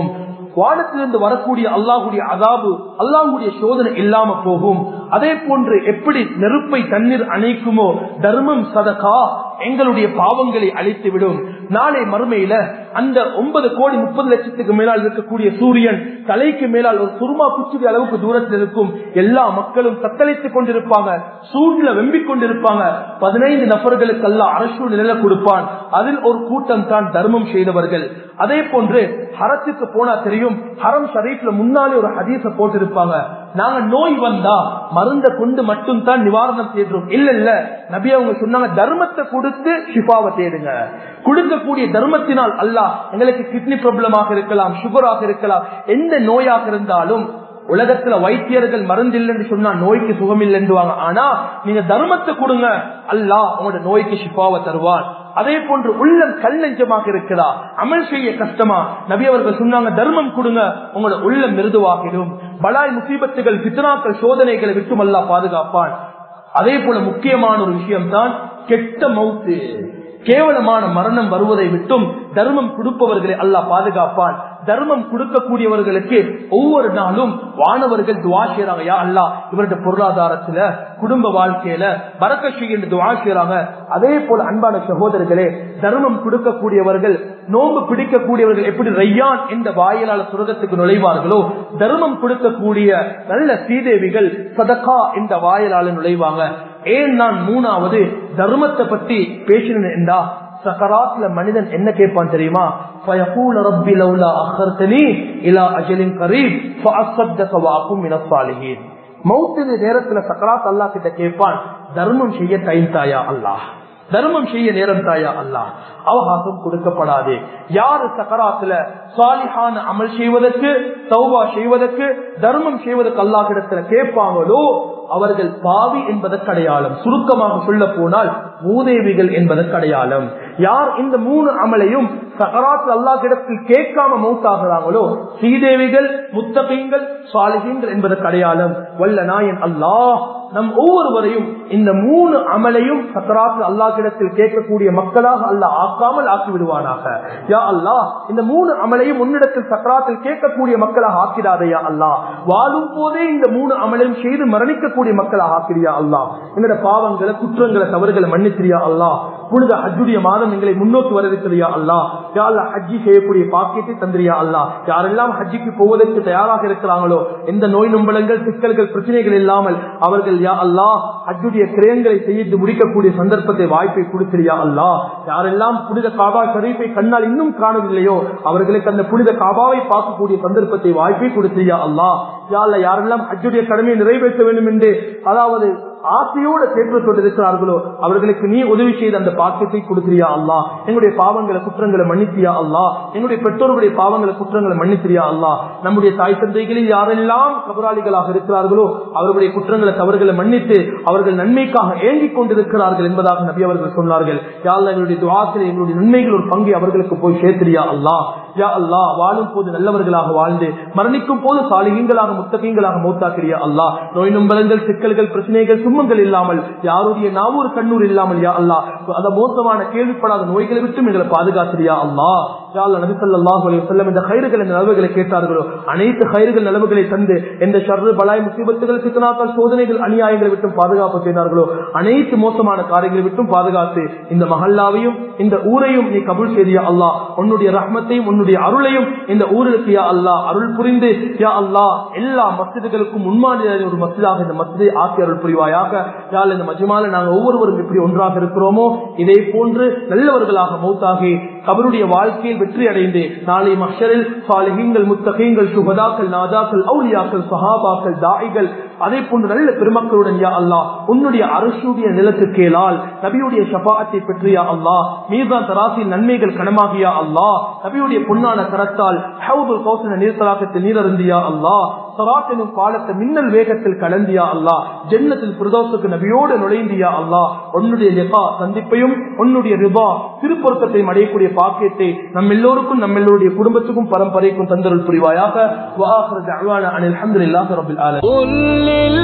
வானத்திலிருந்து வரக்கூடிய அல்லாஹ்வுடைய அதாபு அல்லாஹ்வுடைய சோதனை இல்லாம போகும். அதே போன்று எப்படி நெருப்பை தண்ணீர் அணைக்குமோ தர்மம் சதகா எங்களுடைய பாவங்களை அழித்துவிடும். நாளை மறுமையில அந்த ஒன்பது கோடி முப்பது லட்சத்துக்கு மேலால் இருக்கக்கூடிய சூரியன் தலைக்கு மேலால் ஒரு சுருமா குச்சி அளவுக்கு தூரத்தில் இருக்கும். எல்லா மக்களும் தத்தளித்துக் கொண்டிருப்பாங்க, சூழ்நிலை வெம்பிக் கொண்டிருப்பாங்க. பதினைந்து நபர்களுக்கு அல்லாஹ் அரசு நிழல கொடுப்பான். அதில் ஒரு கூட்டம் தான் தர்மம் செய்தவர்கள். அதே போன்று ஹரத்துக்கு போனா தெரியும், ஹரம் ஷரீஃப்ல முன்னாலே ஒரு ஹதீஸ போட்டிருப்பாங்க, நாங்க நோய் வந்தா மருந்த கொண்டு மட்டும் தான் நிவாரணம் தேடுறோம். இல்ல இல்ல நபி அவங்க சொன்னாங்க, தர்மத்தை கொடுத்து ஷிஃபாவை தேடுங்க. கொடுக்கக்கூடிய தர்மத்தினால் அல்லாஹ் எங்களுக்கு கிட்னி ப்ராப்ளமாக இருக்கலாம், சுகராக இருக்கலாம், எந்த நோயாக இருந்தாலும் உலகத்துல வைத்தியர்கள் மருந்து இல்லைன்னு சொன்னா நோய்க்கு சுகம் இல்லைன்னுவாங்க. ஆனா நீங்க தர்மத்தை கொடுங்க, அல்லாஹ் உங்களோட நோய்க்கு ஷிஃபாவை தருவான். அதே போன்று உள்ளம் கல் நெஞ்சமாக இருக்கிறா, அமல் செய்ய கஷ்டமா, நபி அவர்கள் சொன்னாங்க தர்மம் கொடுங்க, உங்களோட உள்ளம் மிருதுவாகிடும். பலாய் முசீபத்துகள் பித்னாக்கள் சோதனைகளை விட்டும் அல்லாஹ் பாதுகாப்பான். அதே போல முக்கியமான ஒரு விஷயம் தான் கெட்ட மௌத்து, கேவலமான மரணம் வருவதை விட்டும் தர்மம் கொடுப்பவர்களை அல்லாஹ் பாதுகாப்பான். தர்மம் கொடுக்கக்கூடியவர்களுக்கு ஒவ்வொரு நாளும் வானவர்கள் துஆ செய்றாங்க, யா அல்லாஹ் இவருடைய பொருளாதாரத்துல குடும்ப வாழ்க்கையில பரக்கத் செய்ய துஆ செய்றாங்க. அதே போல அன்பான சகோதரர்களே, தர்மம் கொடுக்கக்கூடியவர்கள் நோன்பு பிடிக்கக்கூடியவர்கள் எப்படி ரையான் என்ற வாயிலால சுரகத்துக்கு நுழைவார்களோ, தர்மம் கொடுக்கக்கூடிய நல்ல சீதேவிகள் சதகா என்ற வாயிலால நுழைவாங்க. ஏன் நான் மூணாவது தர்மத்தை பத்தி பேசினேன் என்றா, சக்கராத்ல மனிதன் என்ன கேட்பான் தெரியுமா? فَيَقُولُ رَبِّ لَوْلَا أَخَّرْتَنِي إِلَى أَجَلٍ قَرِيبٍ فَأَصَّدَّقَ وَأَكُن مِنَ الصَّالِحِينَ. மௌத்தின் நேரத்துல சக்கராத் அல்லாஹ் கிட்ட கேட்பான், தர்மம் செய்ய டைம் தாயா அல்லாஹ், தர்மம் செய்ய நேரம் தாயா அல்லாஹ். அவகாசம் கொடுக்கப்படாது. யாரு சக்கராத்துல சாலிஹான அமல் செய்வதற்கு, தௌபா செய்வதற்கு, தர்மம் செய்வதற்கு அல்லாஹ் இடத்துல கேட்பாங்களோ அவர்கள் பாவி என்பதற்கு அடையாளம். சுருக்கமாக சொல்ல போனால் மூதேவிகள் என்பதற்கு அடையாளம். யார் இந்த மூணு அமலையும் சகராத் அல்லாஹ் இடத்தில் கேட்காம மௌத்தாகிறாங்களோ ஸ்ரீதேவிகள், முத்தகீன்கள், சாலிஹீன்கள் என்பதற்கு அடையாளம். வல்ல நாயன் அல்லாஹ் நம் ஒவ்வொருவரையும் இந்த மூணு அமலையும் சக்கராத் அல்லாஹ் இடத்தில் கேட்கக்கூடிய மக்களாக அல்லாஹ் ஆக்காமல் ஆக்கி விடுவானாக. யா அல்லாஹ் இந்த மூணு அமலையும் உன்னிடத்தில் சக்கராத்தில் கேட்கக்கூடிய மக்களாக ஆக்கிடாதையா அல்லாஹ். வாழும் போதே இந்த மூணு அமலையும் செய்து மரணிக்கக்கூடிய மக்களாக ஆக்கிறியா அல்லாஹ். எங்களோட பாவங்களை, குற்றங்களை, தவறுகளை மன்னித்திரியா அல்லாஹ். புனித ஹஜ்ஜுடைய மாதம் எங்களை முன்னோக்கி வரவிருக்கிறியா அல்லாஹ். யா அல்லாஹ் ஹஜ்ஜி செய்யக்கூடிய பாக்கியத்தை தந்திரியா அல்லாஹ். யாரெல்லாம் ஹஜ்ஜிக்கு போவதற்கு தயாராக இருக்கிறாங்களோ, எந்த நோய் நொம்பலங்கள், சிக்கல்கள், பிரச்சனைகள் இல்லாமல் அவர்கள் யா அல்லாஹ் ஹஜ்ஜுடைய கிரயங்களை செய்து முடிக்கக்கூடிய சந்தர்ப்பத்தை, வாய்ப்பை கொடுத்திரியா அல்லாஹ். யாரெல்லாம் புனித காபா ஷரீஃபை கண்ணால் இன்னும் காணவில்லையோ அவர்களுக்கு அந்த புனித காபாவை பார்க்கக்கூடிய சந்தர்ப்பத்தை, வாய்ப்பை கொடுத்திரியா அல்லாஹ். யா அல்லாஹ் யாரெல்லாம் ஹஜ்ஜுடைய கடமையை நிறைவேற்ற வேண்டும் என்று அதாவது ஆசையோட தேற்றத்தோடு இருக்கிறார்களோ அவர்களுக்கு நீ உதவி செய்த அந்த பாக்கியத்தை கொடுத்திரியா அல்லாஹ். எங்களுடைய பாவங்களை, குற்றங்களை மன்னித்தியா அல்லாஹ். எங்களுடைய பெற்றோர்களுடைய பாவங்களை, குற்றங்களை மன்னித்திரியா அல்லாஹ். நம்முடைய தாய் தந்தைகளில் யாரெல்லாம் கபராளிகளாக இருக்கிறார்களோ அவர்களுடைய குற்றங்களை, தவறுகளை மன்னித்து அவர்கள் நன்மைக்காக ஏங்கிக் கொண்டிருக்கிறார்கள் என்பதாக நபி அவர்கள் சொன்னார்கள். யா அல்லாஹ் எங்களுடைய துஆக்களை, எங்களுடைய நன்மைகள் ஒரு பங்கை அவர்களுக்கு போய் சேர்த்திரியா அல்லாஹ். யா அல்லாஹ் வாழும் போது நல்லவர்களாக வாழ்ந்து மரணிக்கும் போது சாலிஹீன்களாக, முத்தகீன்களாக மௌத்தாக்கிறியா அல்லாஹ். நோய் நொம்பலங்கள், சிக்கல்கள், பிரச்சனைகள், துன்பங்கள் இல்லாமல், யாருடைய நாவூர் கண்ணூர் இல்லாமல் யா அல்லாஹ் அந்த மோசமான கேள்விப்படாத நோய்களை விட்டு எங்களை பாதுகாத்திரியா அல்லாஹ். யா அல்லாஹ் நபி ஸல்லல்லாஹு அலைஹி வஸல்லம் இந்த கைர்கள், இந்த நலவுகளை கேட்டார்களோ அனைத்து கைர்கள் நலவுகளை தந்து எந்த ஷர்ரு, பலாய், முசீபத்துகள், ஃபித்னாக்கள், சோதனைகள், அநியாயங்களை விட்டும் பாதுகாப்பு செய்தார்களோ அனைத்து மோசமான காரியங்களை விட்டும் பாதுகாத்து இந்த மஹல்லாவையும் இந்த ஊரையும் நீ கபூல் செய்தியா அல்லாஹ். உன்னுடைய ரஹ்மத்தையும் உன்னுடைய அருளையும் இந்த ஊருக்கு யா அல்லாஹ் அருள் புரிந்து யா அல்லாஹ் எல்லா மஸ்ஜிதுகளுக்கும் முன்மாதிரி ஒரு மஸ்ஜிதாக இந்த மஸ்ஜிதை ஆக்கி அருள் புரிவாயாக. யா அல்லாஹ் இந்த மஜ்மால நாங்கள் ஒவ்வொருவரும் எப்படி ஒன்றாக இருக்கிறோமோ இதே போன்று நல்லவர்களாக மௌத்தாகி கபருடைய வாழ்க்கையில் வெற்றி அடைந்து நாளை மஹ்ஷரில் சாலிஹீன்கள், முத்தகீன்கள், சுஹதாக்கள், நாதாக்கள், அவுலியாக்கள், சஹாபாக்கள், தாயிகள், அதே போன்று நல்ல பெருமக்களுடன் யா அல்லாஹ் உன்னுடைய அரசுடைய நிலத்துக்கேளால் நபியுடைய ஷஃபாஅத்தை பெற்று யா அல்லாஹ் மீசான் தராசில் நன்மைகள் கனமாகியா அல்லாஹ். நபியுடைய பொன்னான கரத்தால் ஹவுதுல் கௌசர் நீர்த்தலாக்கத்தில் நீரருந்தியா அல்லாஹ். ஸராத் எனும் பாலத்தை மின்னல் வேகத்தில் கலந்தியா அல்லாஹ். ஜன்னத்தில் ஃபிர்தௌஸுக்கு நபியோடு நுழைந்தியா அல்லாஹ். உன்னுடைய லிகா சந்திப்பையும் உன்னுடைய ரிபா திருப்பொருத்தத்தையும் அடையக்கூடிய பாக்கியத்தை நம் எல்லோருக்கும், நம்ம எல்லோருடைய குடும்பத்துக்கும் பரம்பரைக்கும் தந்தருள் புரிவாயாக. வ ஆகிரு தஅவானா அனில் ஹம்துலில்லாஹி ரப்பில் ஆலமீன்.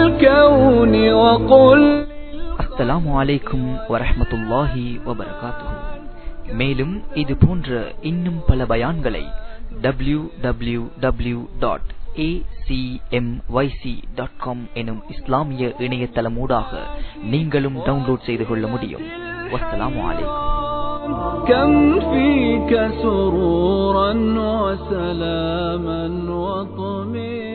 அஸ்ஸலாமு அலைக்கும் வரஹ்மத்துல்லாஹி வபரகாத்துஹு. மேலும் இது போன்ற இன்னும் பல பயான்களை W W W dot A C M Y C dot com எனும் இஸ்லாமிய இணையதளமூடாக நீங்களும் டவுன்லோட் செய்து கொள்ள முடியும். வஸ்ஸலாமு அலைக்கும். كم فيك سرورا وسلاما وطمئنانا